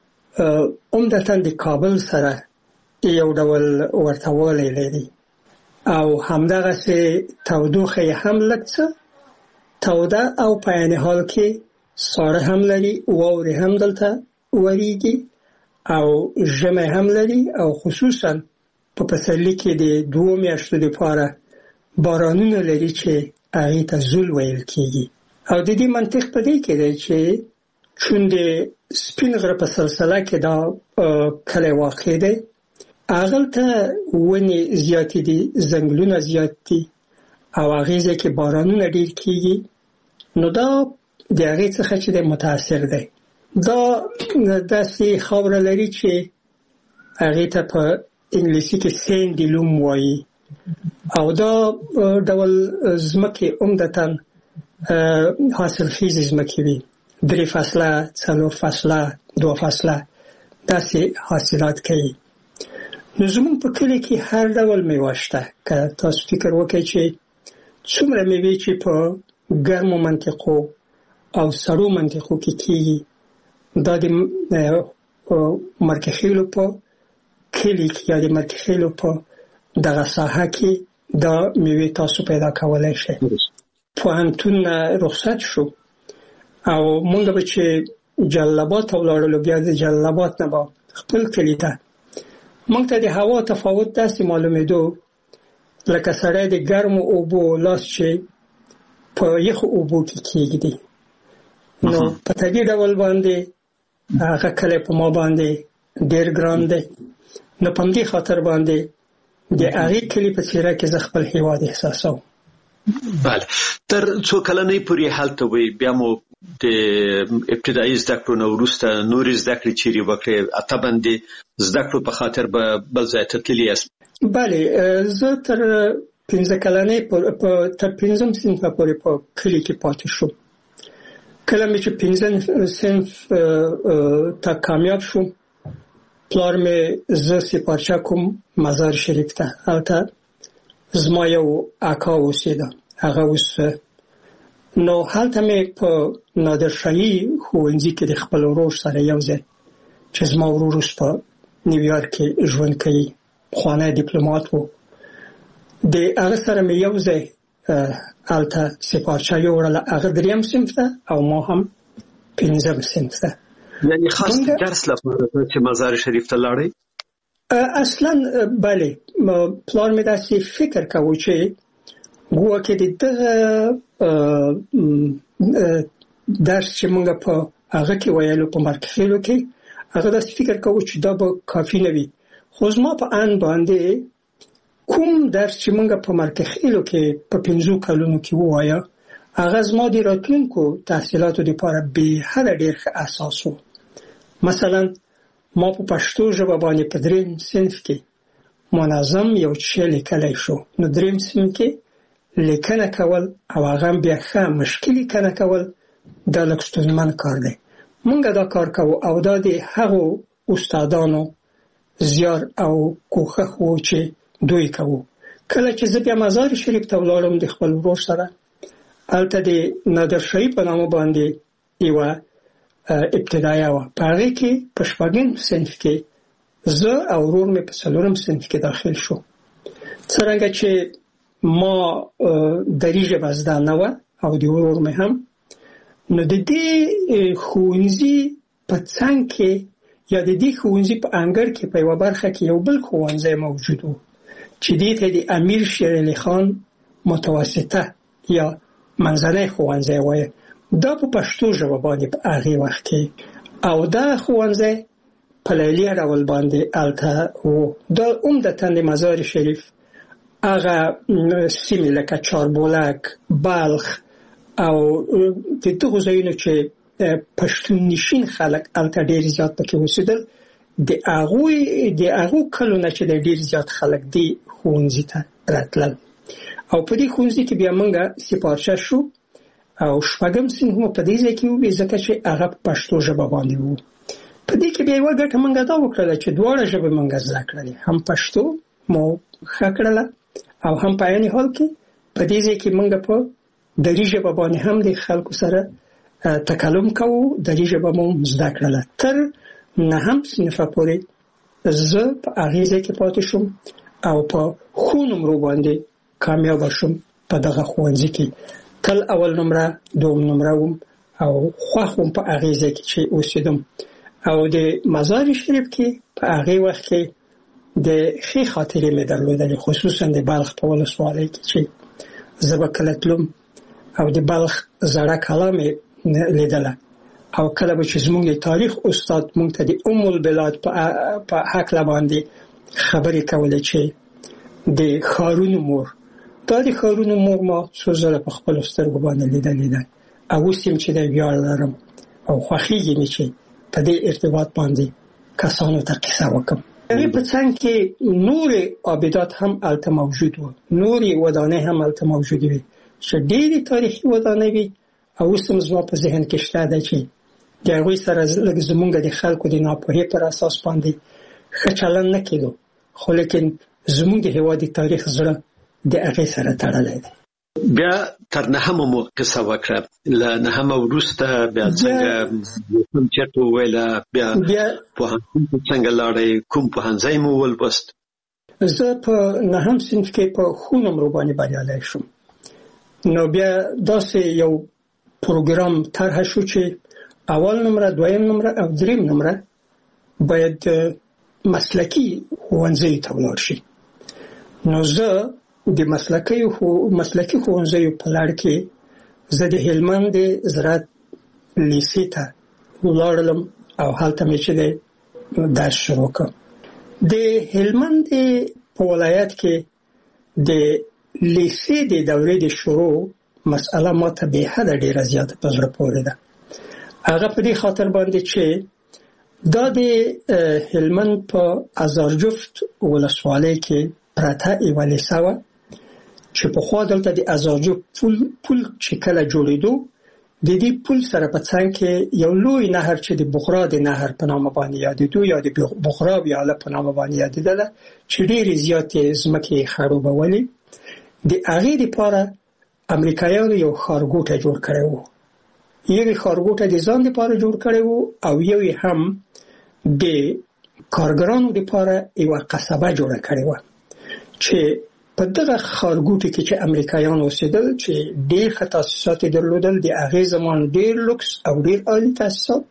عمدتاً د کابل سره یو ډول ورته والی لري او همدغسې تودوخه یې هم لږ څه توده او په عین حال کې ساړه هم لري، واورې هم دلته وریږي او ژمی هم لري او خصوصاً په پسرلي کې د دوو میاشتو دپاره بارانونه لري چې هغې ته زول ویل کېږي. او د دې منطق په دې کې دی چې چون د سپین غره په سلسله کې دا کلی واقع دی، هغلته ونې زیاتې دي، ځنګلونه زیات دي او هغې ځای کې بارانونه ډېر کېږي، نو دا د هغې څخه چې دی متاثر دی. دا داسې خاوره لري چې هغې ته په انګلیسي کې سینډي لوم وایي او دا ډول ځمکې عمدتاً حاصلخیزې ځمکې وي، درې فصله، څلور فصله، دوه فصله داسې حاصلات کوي. نو زموږ په کلي کې هر ډول میوه شته. که تاسو فکر وکړئ چې څومره میوې چې په ګرمو منطقو او سړو منطقو کې کېږي، دا د مرکخیلو په کلي کې یا د مرکخیلو په دغه ساحه کې دا میوې تاسو پیدا کولی شئ. پوهنتون رخصت شو او مونږ به چې جلال آباد ته ولاړلو، بیا د جلال آباد نه به خپل کلي ته، مونږ ته د هوا تفاوت داسې معلومېدو لکه سړی د ګرمو اوبو لاس چې په یخو اوبو کې کېږدي. نو په طبیعي ډول باندې هغه کلی په ما باندې ډېر ګران دی. نو په همدې خاطر باندې د هغې کلي په څېره کې زه خپل هېواد احساسوم. بله، تر څو کلنۍ پورې هلته وئ، بیا مو د ابتدایي زده کړو نه وروسته نورې زده کړې چیرې وکړې؟ طبعا د زده کړو په خاطر به بل ځای ته تللي یاست؟ بلې، زه تر پنځه کلنۍ تر پنځم صنفه پورې په کلي کې پاتې شوم. کله مې چې پنځم صنف ته کامیاب شوم، پلار مې زه سپارچه کوم مزار شریف ته. هلته زما یو اکا اوسېده، هغه اوس نو هلته مې په نادرشاهي ښوونځي کې د خپل ورور سره یو ځای چې زما ورور اوس په نیویارک کې ژوند کوي، پخوانی ډیپلومات و، د هغه سره مې یو ځای هلته سپارچه یوړله، هغه دریم صنف ته او ما هم پنځم صنف ته. یعنې خاص درس لپاره چې مزار شریف ته لاړئ؟ اصلا بله، پلار مې داسې فکر کوو چې ګواکې د دغه درس چې موږ په هغه کې ویلو په مرکخیلو کې، هغه داسې فکر کوو چې دا به کافي نه وي. خو زما په ان باندې کوم درس چې موږ په مرکخیلو کې په پنځو کلونو کې ووایه، هغه زما د راتلونکو تحصیلاتو لپاره بې حده ډېر ښه اساس و. مثلا ما په پښتو ژبه باندې په دریم صنف کې منظم یو څه لیکلی شو، نو دریم صنف کې لیکنه کول او هغه بیا ښه مشکل لیکنه کول دا لږ ستونزمن کار دی. مونږ دا کار کوو او دا د هغو استادانو زیار او کوښښ و چې دوی کوو. کله چې زه بیا مزار شریف ته ولاړم د خپل ورور سره، هلته د نادرشاهي په نامه باندې یوه ابتدایه وه، په هغې کې په شپږم صنف کې زه او ورور مې په څلورم صنف کې داخل شو. څرنګه چې ما دري ژبه زده نه وه او د ورور مې هم، نو د دې ښوونځي په څنګ کې یا د دې ښوونځي په انګړ کې په یوه برخه کې یو بل ښوونځی موجود و چې دې ته د امیر شیر علي خان متوسطه یا منځنی ښوونځی وایي. دا په پښتو ژبه باندې په هغې وخت کې، او دا ښوونځی په لیلیه ډول باندې هلته و. دا عمدتاً د مزار شریف هغه سیمې لکه چاربولک، بلخ او د دغو ځایونو چې پښتون نشین خلک هلته ډېر زیات پکې اوسېدل، د هغوی د هغو کلو نه چې د ډېر زیات خلک دې ښوونځي ته راتلل. او په دې ښوونځي کې بیا موږ سپارچه شو او شپږم صنف مو په دې ځای کې ووي، ځکه چې هغه په پښتو ژبه باندې و. په دې کې بیا یوه ګټه موږ دا وکړله چې دواړه ژبې موږ زده کړلې، هم پښتو مو ښه کړله او هم په عین حال کې په دې ځای کې موږ په دري ژبه باندې هم د خلکو سره تکلم کوو، دري ژبه مو زده کړله. تر نهم صنفه پورې زه په هغې ځای کې پاتې شوم او په ښو نمرو باندې کامیابه شوم. په دغه ښوونځي کې تل اول نمره، دوم نمره وم او خوښ وم په هغې ځای کې چې اوسېدم. او د مزار شریف کې په هغې وخت کې د ښې خاطرې مې درلودلې، خصوصا د بلخ په ولسوالۍ کې چې زه به کله تلم او د بلخ زړه کلا مې لیدله، او کله به چې زموږ د تاریخ استاد موږ ته د ام البلاد په هکله باندې خبرې کولې چې د ښارونو مور، دا د ښارونو مور ما څو ځله په خپلو سترګو باندې لیدلې ده، او اوس یم چې د ویاړ لرم او خوښېږي مې چې په دې ارتباط باندې کسانو ته قصه وکړم. هغې په څنګ کې نورې آبدات هم هلته موجود وو، نورې ودانۍ هم هلته موجودې وې چې ډېرې تاریخي ودانۍ وې، او اوس هم زما په ذهن کې شته ده چې د هغوی سره لږ زموږ د خلکو د ناپوهۍ پر اساس باندې ښه چلند نه کېدو، خو لیکن زموږ د هېواد د تاریخ زړه د هغې سره تړلی دی. بیا تر نهمه مو قصه وکړه، له نهمه وروسته بیا څنګه کوم چېرته وویله، بیا پوهنتون ته څنګه لاړئ، کوم پوهنځی مو ولوست؟ زه په نهم صنف کې په ښو نمرو باندې بریالی شوم. نو بیا داسې یو پروګرام طرحه شو چې اول نمره، دویم نمره او دریم نمره باید مسلکي ښوونځیو ته ولاړ شي. نو زه د مسلکي مسلکي ښوونځیو په لړ کې زه د هلمند د زراعت لیسې ته ولاړلم او هلته مې چې دی درس شروع کړ. د هلمند په ولایت کې د لیسې د دورې د شروع مسأله ماته بې حده ډېره زیاته په زړه پورې ده. هغه په دې خاطر باندې چې دا د هلمند په ازارجفت ولسوالۍ کې پرته یوه لیسه وه چې پخوا دلته د ازارجفت پل پل چې کله جوړېدو، د دې پل سره په څنګ کې یو لوی نهر چې د بخرا د نهر په نامه باندې یادېدو یا د بخرا ویاله په نامه باندې یادېدله، چې ډېرې زیاتې ځمکې یې خړوبولې. د هغې دپاره امریکایانو یو ښارګوټی جوړ کړی و. یو یې ښارګوټی د ځان دپاره جوړ کړی و او یو یې هم د کارګرانو دپاره یوه قصبه جوړه کړې وه چې په دغه ښارګوټي کې چې امریکایان اوسېدل، چې ډېر ښه تاسیسات یې درلودل، د هغې زمان ډېر لوکس او ډېر عالي تاسیسات،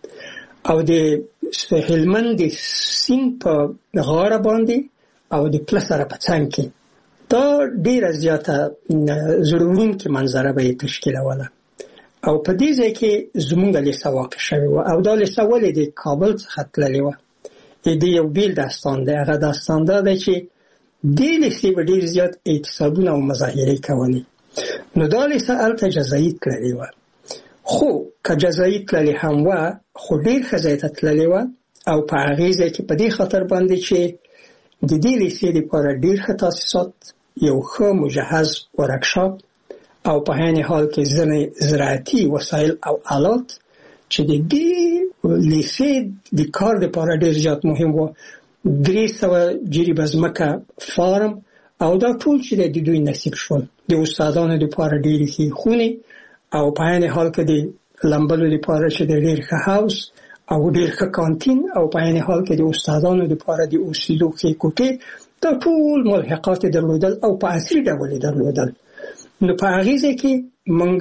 او د هلمند د سیند په غاړه باندې او د پله سره په څنګ کې دا ډېره زیاته زړه وړونکې منظره به یې تشکیلوله. او په دې ځای کې زموږ لیسه واقع شوې وه، او دا لیسه ولې د کابل څخه تللې وه. د یو بیل داستان دی. هغه داستان دا دی چې دې لیسې به ډېر زیات اعتصابونه او مظاهرې کولې. نو دا لیسه هلته جزایي تللې وه، خو که جزایي تللې هم وه، خو ډېر ښه ځای ته تللې وه، او په هغې ځای کې په دې خاطر باندې چې د دې لیسې دپاره ډېر ښه تاسیسات، یو ښه مجهز ورکشاپ او په عین حال کې ځینې زراعتي وسایل او آلات چې د دې لیسې د کار لپاره ډېر زیات مهم وو. درې سوه جریبه ځمکه فارم او دا ټول چې د دوی نصیب شول. د استادانو لپاره ډېرې ښې خونې او په عین حال کې د لمبلو لپاره چې د ډېر ښه هاوس او ډېر ښه کانتین او په عین حال کې د استادانو لپاره د اوسېدو ښې کوټې، دا ټول ملحقات درلودل او په عصري ډول درلودل. نو په هغې ځای کې موږ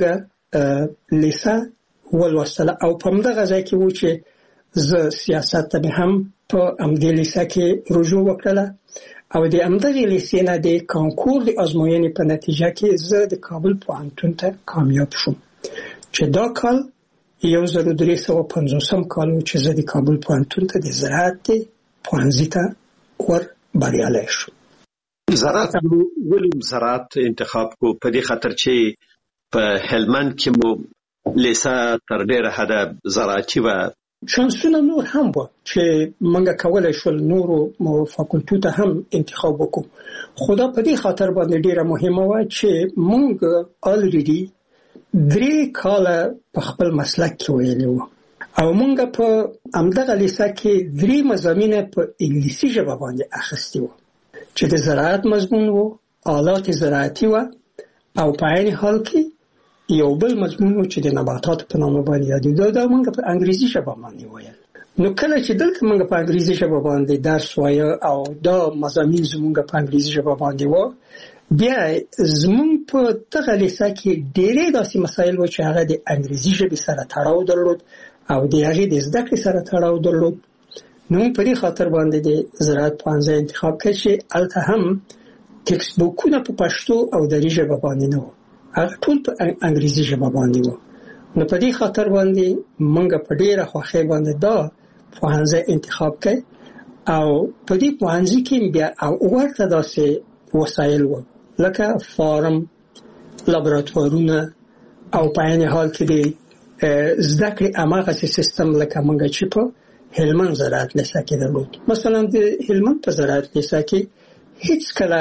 لیسه ولوستله او په همدغه ځای کې و چې زه سیاست ته مې هم په همدې لیسه کې رجوع وکړله او د همدغې لیسې نه د کانکور د ازموینې په نتیجه کې زه د کابل پوهنتون ته کامیاب شوم چې دا کال یو زر درې سوه پنځوسم کال و چې زه د کابل پوهنتون ته د زراعت پوهنځي ته ور بریالی شوم. زراعت ولې زراعت انتخاب کو؟ په دې خاطر چې په هلمند کې مو لیسه تر ډېره حده زراعتي وه. شانسونه نور هم وه چې موږ کولی شول نورو فاکولټو ته هم انتخاب وکړو، خو دا په دې خاطر باندې ډېره مهمه وه چې موږ الریډي درې کاله په خپل مسلک کې ویلي وو او موږ په همدغه لیسه کې درې مضامین په انګلیسي ژبه باندې اخیستي وو چې د زراعت مضمون وو، آلات زراعتي وه او په عین حال کې یو بل مضمون وو چې د نباتاتو په نامه باندې یادېده، دا موږ په انګریزي ژبه باندې ویل. نو کله چې دلته موږ په انګریزي ژبه باندې درس وایه او دا مضامین زموږ په انګریزي ژبه باندې وو، بیا زموږ په دغه لیسه کې ډېرې داسې مسایل وو چې هغه د انګریزي ژبې سره تړاو درلود او د هغې د زده کړې سره تړاو درلود. نو موږ په دې خاطر باندې د زراعت پوهنځی انتخاب کړ چې هلته هم ټکسټ بوکونه په پښتو او دري ژبه باندې نه وو، هغه ټول په انګریزي ژبه باندې وو. نو په دې خاطر باندې موږ په ډېره خوښۍ باندې دا پوهنځی انتخاب کړ او په دې پوهنځي کې بیا ورته داسې وسایل وو لکه فارم، لابراتوارونه او په عین حال کې د زده کړې هماغسې سیستم لکه موږ چې په هلمند زراعت لیسه کې درلود. مثلا د هلمند په زراعت لیسه کې هیڅ کله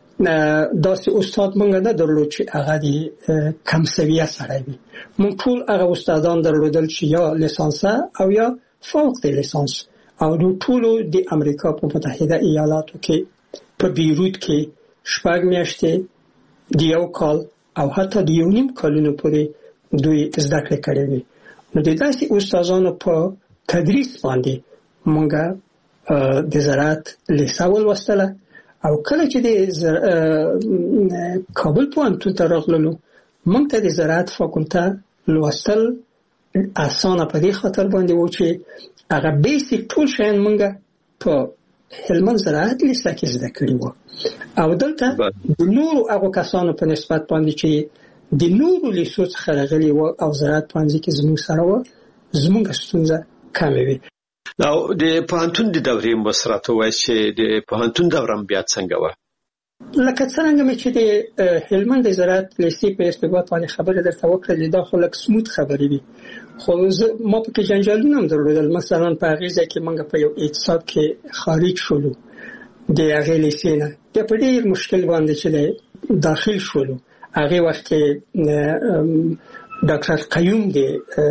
داسې استاد موږ نه درلود چې هغه د کم سویه سړی وي. موږ ټول هغه استادان درلودل چې یا لیسانسه او یا فوق د لیسانس او د ټولو د امریکا په متحده ایالاتو کې په بیروت کې شپږ میاشتې د یو کال او حتی د یو نیم کالونو پورې دوی زده کړې کړې وي. نو د داسې استادانو په تدریس باندې موږ د زراعت لیسه ولوستله او کله چې د کابل پوهنتون ته راغللو موږ ته د زراعت فاکولته لوستل اسانه په دې خاطر باندې و چې هغه بیسیک ټول شیان موږ په هلمند زراعت لیسه کې زده کړي وو او دلته د نورو هغو کسانو په نسبت باندې چې د نورو لیسو څخه راغلي وو او زراعت پوهنځي کې زموږ سره وو، زموږ ستونزه کمه وي. او د پوهنتون د دورې مسرات وایي چې د پوهنتون دوره بیا څنګه وه؟ لکه څنګه مې چې د هلمند زراعت لیسې په ارتباط باندې خبره درته وکړلې، دا خو لږ سموت خبرې وي، خو ما پکې جنجالونه هم درلودل. مثلا په هغې ځای کې موږ په یو اعتصاب کې خارج شولو د هغې لیسې نه، بیا په ډېر مشکل باندې چې داخل شولو. هغې وخت کې ډاکټر قیوم د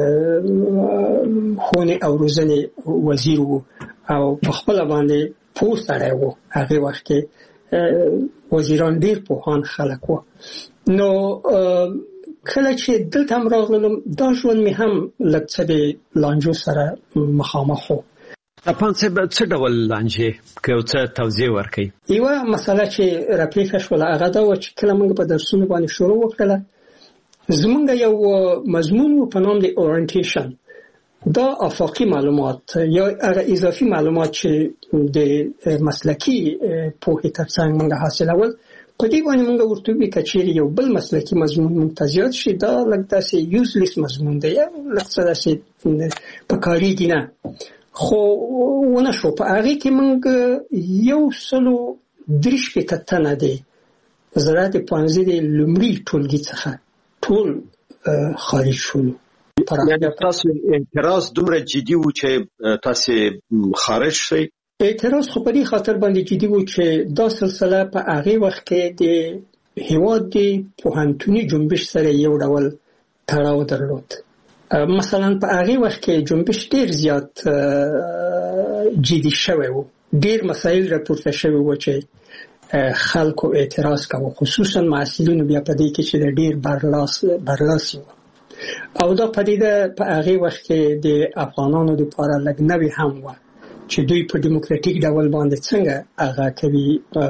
ښوونې او روزنې وزیر و او په خپله باندې پوه سړی و. هغې وخت کې وزیران ډېر پوهان خلک و. نو کله چې دلته هم راغلم دا ژوند مې هم لږ څه د لانجو سره مخامخ و. تپان صاحب څه ډول لانجې که یو څه توضیح ورکړئ؟ یوه مسله چې راپېښه شوله هغه دا وه چې کله موږ په درسونو باندې شروع وکړله، زمونږ یو مضمون و په نام د اورینټیشن. دا افاقي معلومات یا هغه اضافي معلومات چې د مسلکي پوهې ترڅنګ موږ حاصلول، په دې باندې موږ ورته وی کچېرې یو بل مسلکي مضمون موږ ته زیات شي، دا لږ داسې یوزلیس مضمون دی یا لږ څه داسې په کارېږي نه. خو ونه شو. په هغې کې موږ یو سلو درې شپېته تنه دی زراعت پوهنځي د لومړي ټولګي څخه ټول خارج شولو. یعنې تاسو اعتراض دومره جدي و چې تاسو خارج شئ؟ اعتراض خو په دې خاطر باندې جدي و چې دا سلسله په هغې وخت کې د هیواد د پوهنتوني جنبش سره یو ډول تړاو درلود. مثلا په هغه وخت کې جنبش ډیر زیات جدي شوی و، ډیر مسایل راپورته شوی و چې خلکو اعتراض کاوه، خصوصا محصلینو بیا په دې کې چې ډیر برلاس برلاسی و. او دا پدیده په هغه وخت کې د افغانانو لپاره لږ نوې هم و چې دوی په دیموکراتیک ډول باندې څنګه هغه کوي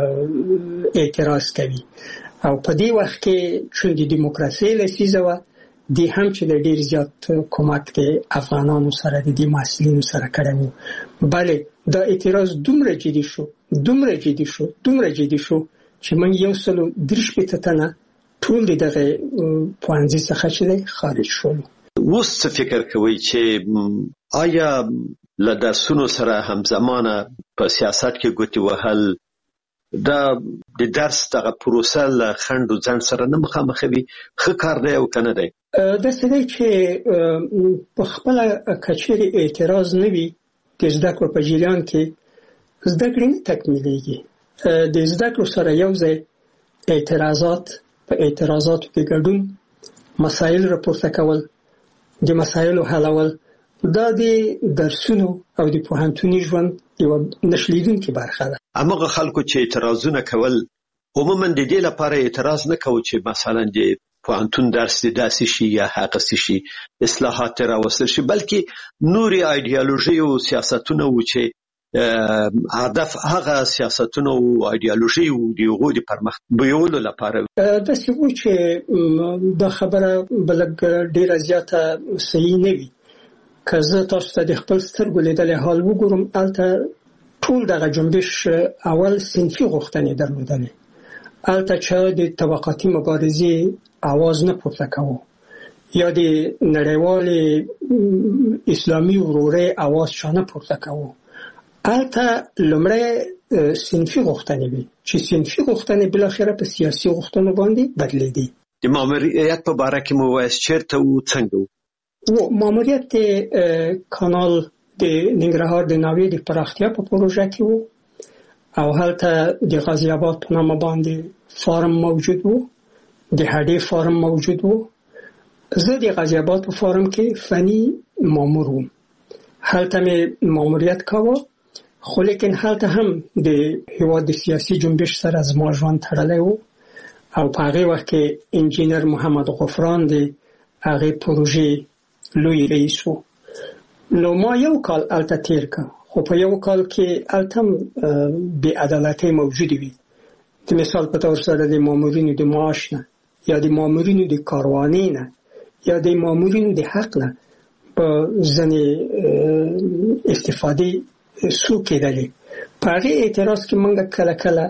اعتراض کوي. او په دې وخت کې چې د دیموکراسي لسیزه و دی هم چې ډیر زیات کومک د افغانانو سره د دې محصلینو سره کړی و. بله دا اعتراض دومره جدي شو دومره جدي شو دومره جدي شو چې موږ یو سلو درش پته تنه ټول دغه پوانځي څخه چې خارج شول. اوس څه فکر کوي چې آیا له درسونو سره همزمانه په سیاست کې ګوتې وهل دا د درس دغه پروسه له خنډ او ځنډ سره نه مخامخوي؟ ښه کار دی او کنه دی؟ د څه دی چې په خپل کچېري اعتراض نه وي د زده کړو په جریان کې زده کړې نه تکمیلېږي. د زده کړو سره یو ځای اعتراضات په اعتراضاتو کې ګډون، مسایل راپورته کول، د مسایلو حلول، دا د درسونو او د پوهنتوني ژوند یو نشلیدونکې برخه ده. هماغه خلکو چې اعتراضونه کول عموما د دې لپاره اعتراض نه کوي چې مثلا د پوهنتون درس د داسې شي یا هغه شي اصلاحات راوستل شي، بلکې نوري ایدئولوژي او سیاستونه و چې هدف هغه سیاستونه او ایدئولوژي او د غوډي پرمختګ بیولو لپاره. دا څه و چې دا خبره بلګ ډیره زیاته صحیح نه وي. که زه تاسو ته د خپل سترګو لیدلې حال وګورم، البته ټول دغه جنبش اول صنفي غوښتنې درلودلې. البته چې د طبقاتي مبارزې आवाज نه پورته کوو یا د نړیوالې اسلامي ورورۍ आवाज شانه پورته کوو. البته لمړی صنفي غوښتنې وي چې صنفي غوښتنې بل اخره په سیاسي غوښتنو باندې بدلېدي. د ماموریت په باره کې مو وایي چیرته او څنګه و؟ و ماموریت کانال د ننګرهار د ناوې د پراختیا په پروژه کې وو او هلته د غازی آباد په نامه باندې فارم موجود وو، د هډې فارم موجود وو. زه د غازی آباد په فارم کې فني مامور وم، هلته مې ماموریت کاوه، خو لیکن هلته هم د هیواد د سیاسي جنبش سره زما ژوند تړلی وو او په هغې وخت کې انجینر محمد غفران د هغې پروژې لوی رئیس وو. نو ما یو کال هلته تیر که، خو په یو کال کې هلته هم بې عدالتۍ موجودې وي. د مثال په طور سره د مامورینو د معاش نه یا د مامورینو د کاروانۍ نه یا د مامورینو د حق نه په ځینې استفادې سو کېدلې. په هغې اعتراض کې موږ کله کله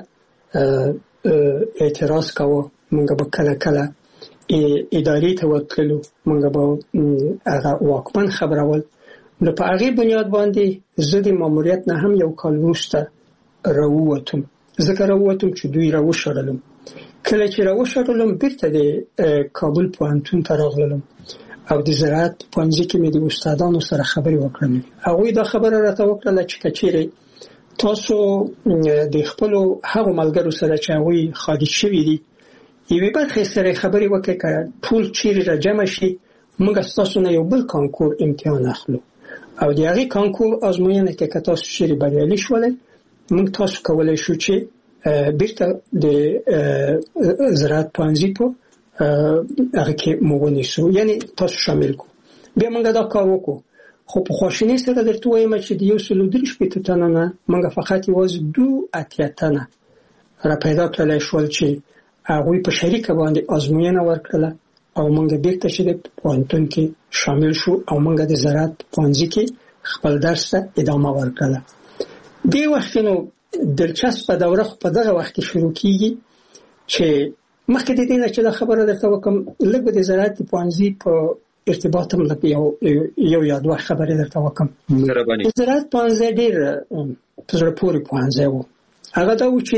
اعتراض کوو، موږ به کله کله ادارې ته ورتللو، موږ به هغه واکمن خبرول. نو په هغې بنیاد باندې زه د ماموریت نه هم یو کال وروسته راووتم. ځکه راووتم چې دوی راوشړلم. کله چې راوشړلم بیرته د کابل پوهنتون ته راغلم او د زراعت پوهنځي کې مې د استادانو سره خبرې وکړم. هغوی دا خبره راته وکړله چې که چیرې تاسو د خپلو هغو ملګرو سره چې هغوی خارج شوي دي یوې برخې سره خبرې وکړئ، که ټول چیرې را جمع شي موږ ستاسو نه یو بل کانکور امتحان اخلو او د هغې کانکور ازموینه کې که تاسو چیرې بریالي شولئ موږ تاسو کولی شو چې بیرته د زراعت پوهنځي په هغه کې مو ونیسو، یعنی تاسو شامل کو. بیا موږ دا کار وکړو، خو په خواشینۍ سره درته وایم چې د یو سلو درې شپېته تنه نه موږ فقط یوازې دو اتیا تنه را پیدا کړلی شول چې هغوی په شریکه باندې ازموینه ورکړله او موږ بیرته چې د پوهنتون کې شامل شو او موږ د زراعت پوهنځي کې خپل درس ته ادامه ورکړله. دې وخت نو دلچسپه دوره خو په دغه وخت کې شروع کیږي چې مخکې د دې نه چې دا خبره درته وکړم لږ به د زراعت پوهنځي په ارتباط هم لږ یو یو یا دوه خبرې درته وکړم. د زراعت پوهنځی ډېر په زړه پورې پوهنځی و. هغه دا و چې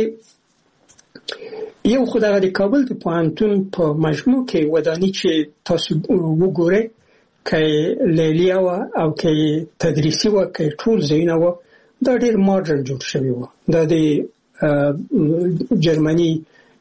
یو خو دغه د کابل د پوهنتون په مجموع کې وداني چې تاسو وګورئ، که لیلیه وه او که تدریسي وه که ټول ځایونه وه دا ډېر ماډرن جوړ شوي وو. دا د جرمني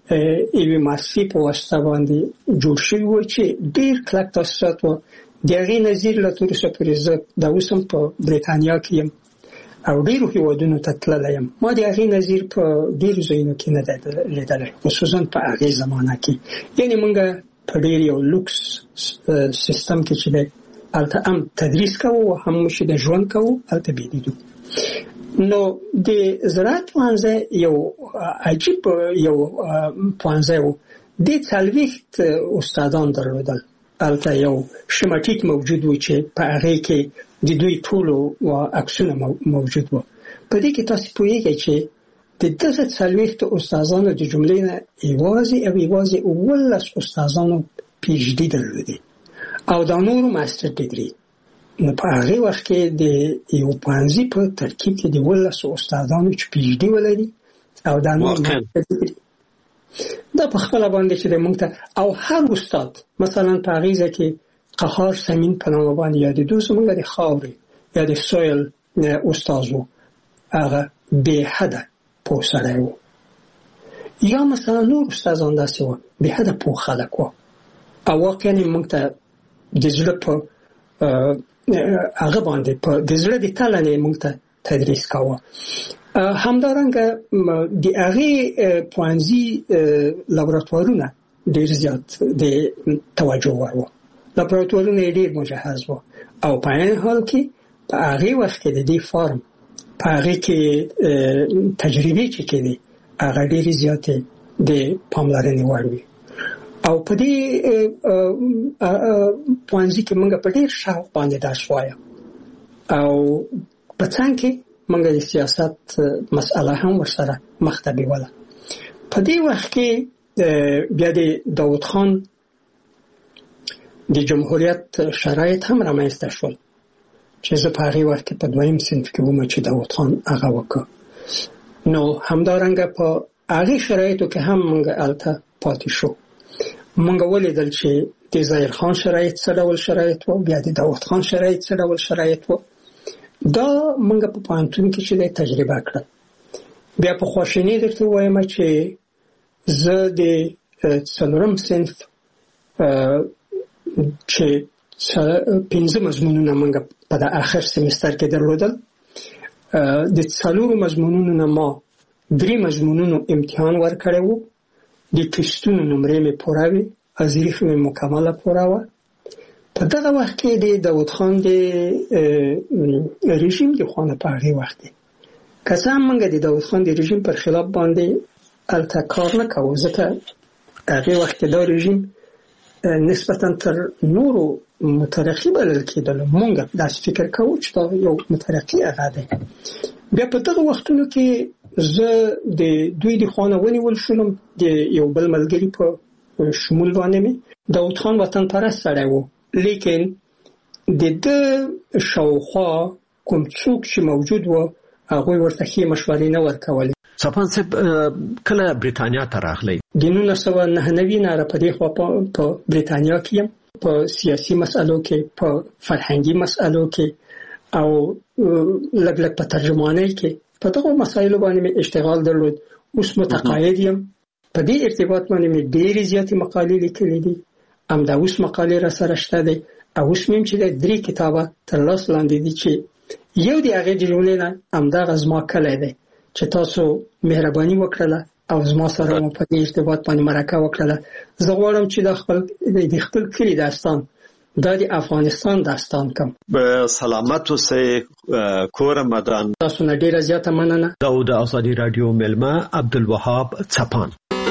ایوی ماسی په واسطه باندې جوړ شوی و چې ډیر کلک تاسیسات و د هغې نظیر له تر اوسه پورې زه دا اوس هم په بریتانیا کې یم او ډیرو هیوادونو ته تللی یم. ما د هغې نظیر په ډیرو ځایونو کې نه دی لیدلی، خصوصا په هغې زمانه کې. یعنې موږ په ډیر یو لوکس سیستم کې چې دی هلته هم تدریس کوو او هم چې د ژوند کوو هلته بیدیدو. نو د زراعت پوهنځی یو عجیب یو پوهنځی و. د څلوېښت استادان درلودل. هلته یو شمټیک موجود و چې په هغې کې د دوی ټولو عکسونه موجود و. په دې کې تاسو پوهېږئ چې د دغه څلوېښتو استادانو د جملې نه یوازې او یوازې اوولس استادانو پی ایچ ډي درلودې او دا نورو ماستر ډیګري. نو په هغې وخت کې د یو پوهنځي په ترکیب کې د اوولسو استادانو چې پی ایچ ډي ولري او دا نور ماستر ډیګري، دا په خپله باندې چې د موږ ته او هر استاد مثلا په هغې ځای کې قهار سمین په نامه باندې یادېدو زموږ د خاورې یا د سویل استاد و، هغه بې حده پوه سړی و. یا مثلا نور استادان داسې وو بې حده پوه خلک وو او واقعا موږ ته د زړه په هغه باندې په د زړه د تله نه موږ ته تدریس کاوه. همدارنګه د هغې پوهنځي لابراتوارونه ډېر زیات د توجه وړ وو. لابراتوارونه یې ډېر مجهز وو او په عین حال کې په هغې وخت کې د دې فارم په هغې کې تجربې چې کېدې هغه ډېرې زیاتې د پاملرنې وړ وي. او په دې پوهنځي کې موږ په ډېر شوق باندې درس وایو او په څنګ کې موږ د سیاست مسأله هم ورسره مخ ته بیوله. په دې وخت کې بیا د داود خان د جمهوریت شرایط هم رامنځته شول چې زه په هغې وخت کې په دویم صنف کې وم چې داود خان هغه وکړ. نو همدارنګه په هغې شرایطو کې هم موږ هلته پاتې شو. موږ ولیدل چې د ظاهر خان شرایط څه ډول شرایط وو، بیا د داود خان شرایط څه ډول شرایط وو. دا موږ په پوهنتون کې چې تجربه کړل. بیا په خواشیني درته وایم چې زه د څلورم صنف چې پنځه مضمونونه موږ په د آخر سمستر کې درلودل، د څلورو مضمونونو نه ما درې مضمونونو امتحان ورکړی و. د ټسټونو نمرې مې پوره وې، ازریخ مې مکمله پوره وه. په دغه وخت کې د داود خان د رژیم د خوا نه په هغې وخت کې که څه هم موږ د داود خان د رژیم پر خلاف باندې هلته کار نه کوو، ځکه هغې وخت کې دا رژیم نسبتا تر نورو مترقي بلل کېدلو. موږ داسې فکر کوو چې دا یو مترقي هغه دی. بیا په دغه وختونو کې زه د دوی د خوا نه ونیول شولم. د یو بل ملګري په شمول باندې مې داود خان وطن پرست سړی و، لیکن د ده شاوخوا کوم څوک چې موجود و هغوی ورته ښې مشورې نه ورکولې. څپان صاحب کله بریتانیا ته راغلی؟ د نولس سوه نهه نوي نه په دې خوا په بریتانیا کې یم، په سیاسي مسألو کې، په فرهنګي مسألو کې او لږ لږ په ترجمانۍ کې په دغو مسایلو باندې مې اشتغال درلود. اوس متقاعد یم. په دې ارتباط باندې مې ډېرې زیاتې مقالې لیکلې دي. همدا اوس مقالې را سره شته دی او اوس مې چې درې کتابه تر لاس لاندې دي چې یو د هغې د جملې نه همدغه زما کلی دی چې تاسو مهرباني وکړله او زما سره مو په دې ارتباط باندې مرکه وکړله. زه غواړم چې دا خپل د خپل کلي داستان دا د افغانستان داستان کم. به سلامت اوسئ کور مدان. تاسو نه ډیره زیاته مننه. دا د ازادي رادیو ملما عبدالوهاب څپان.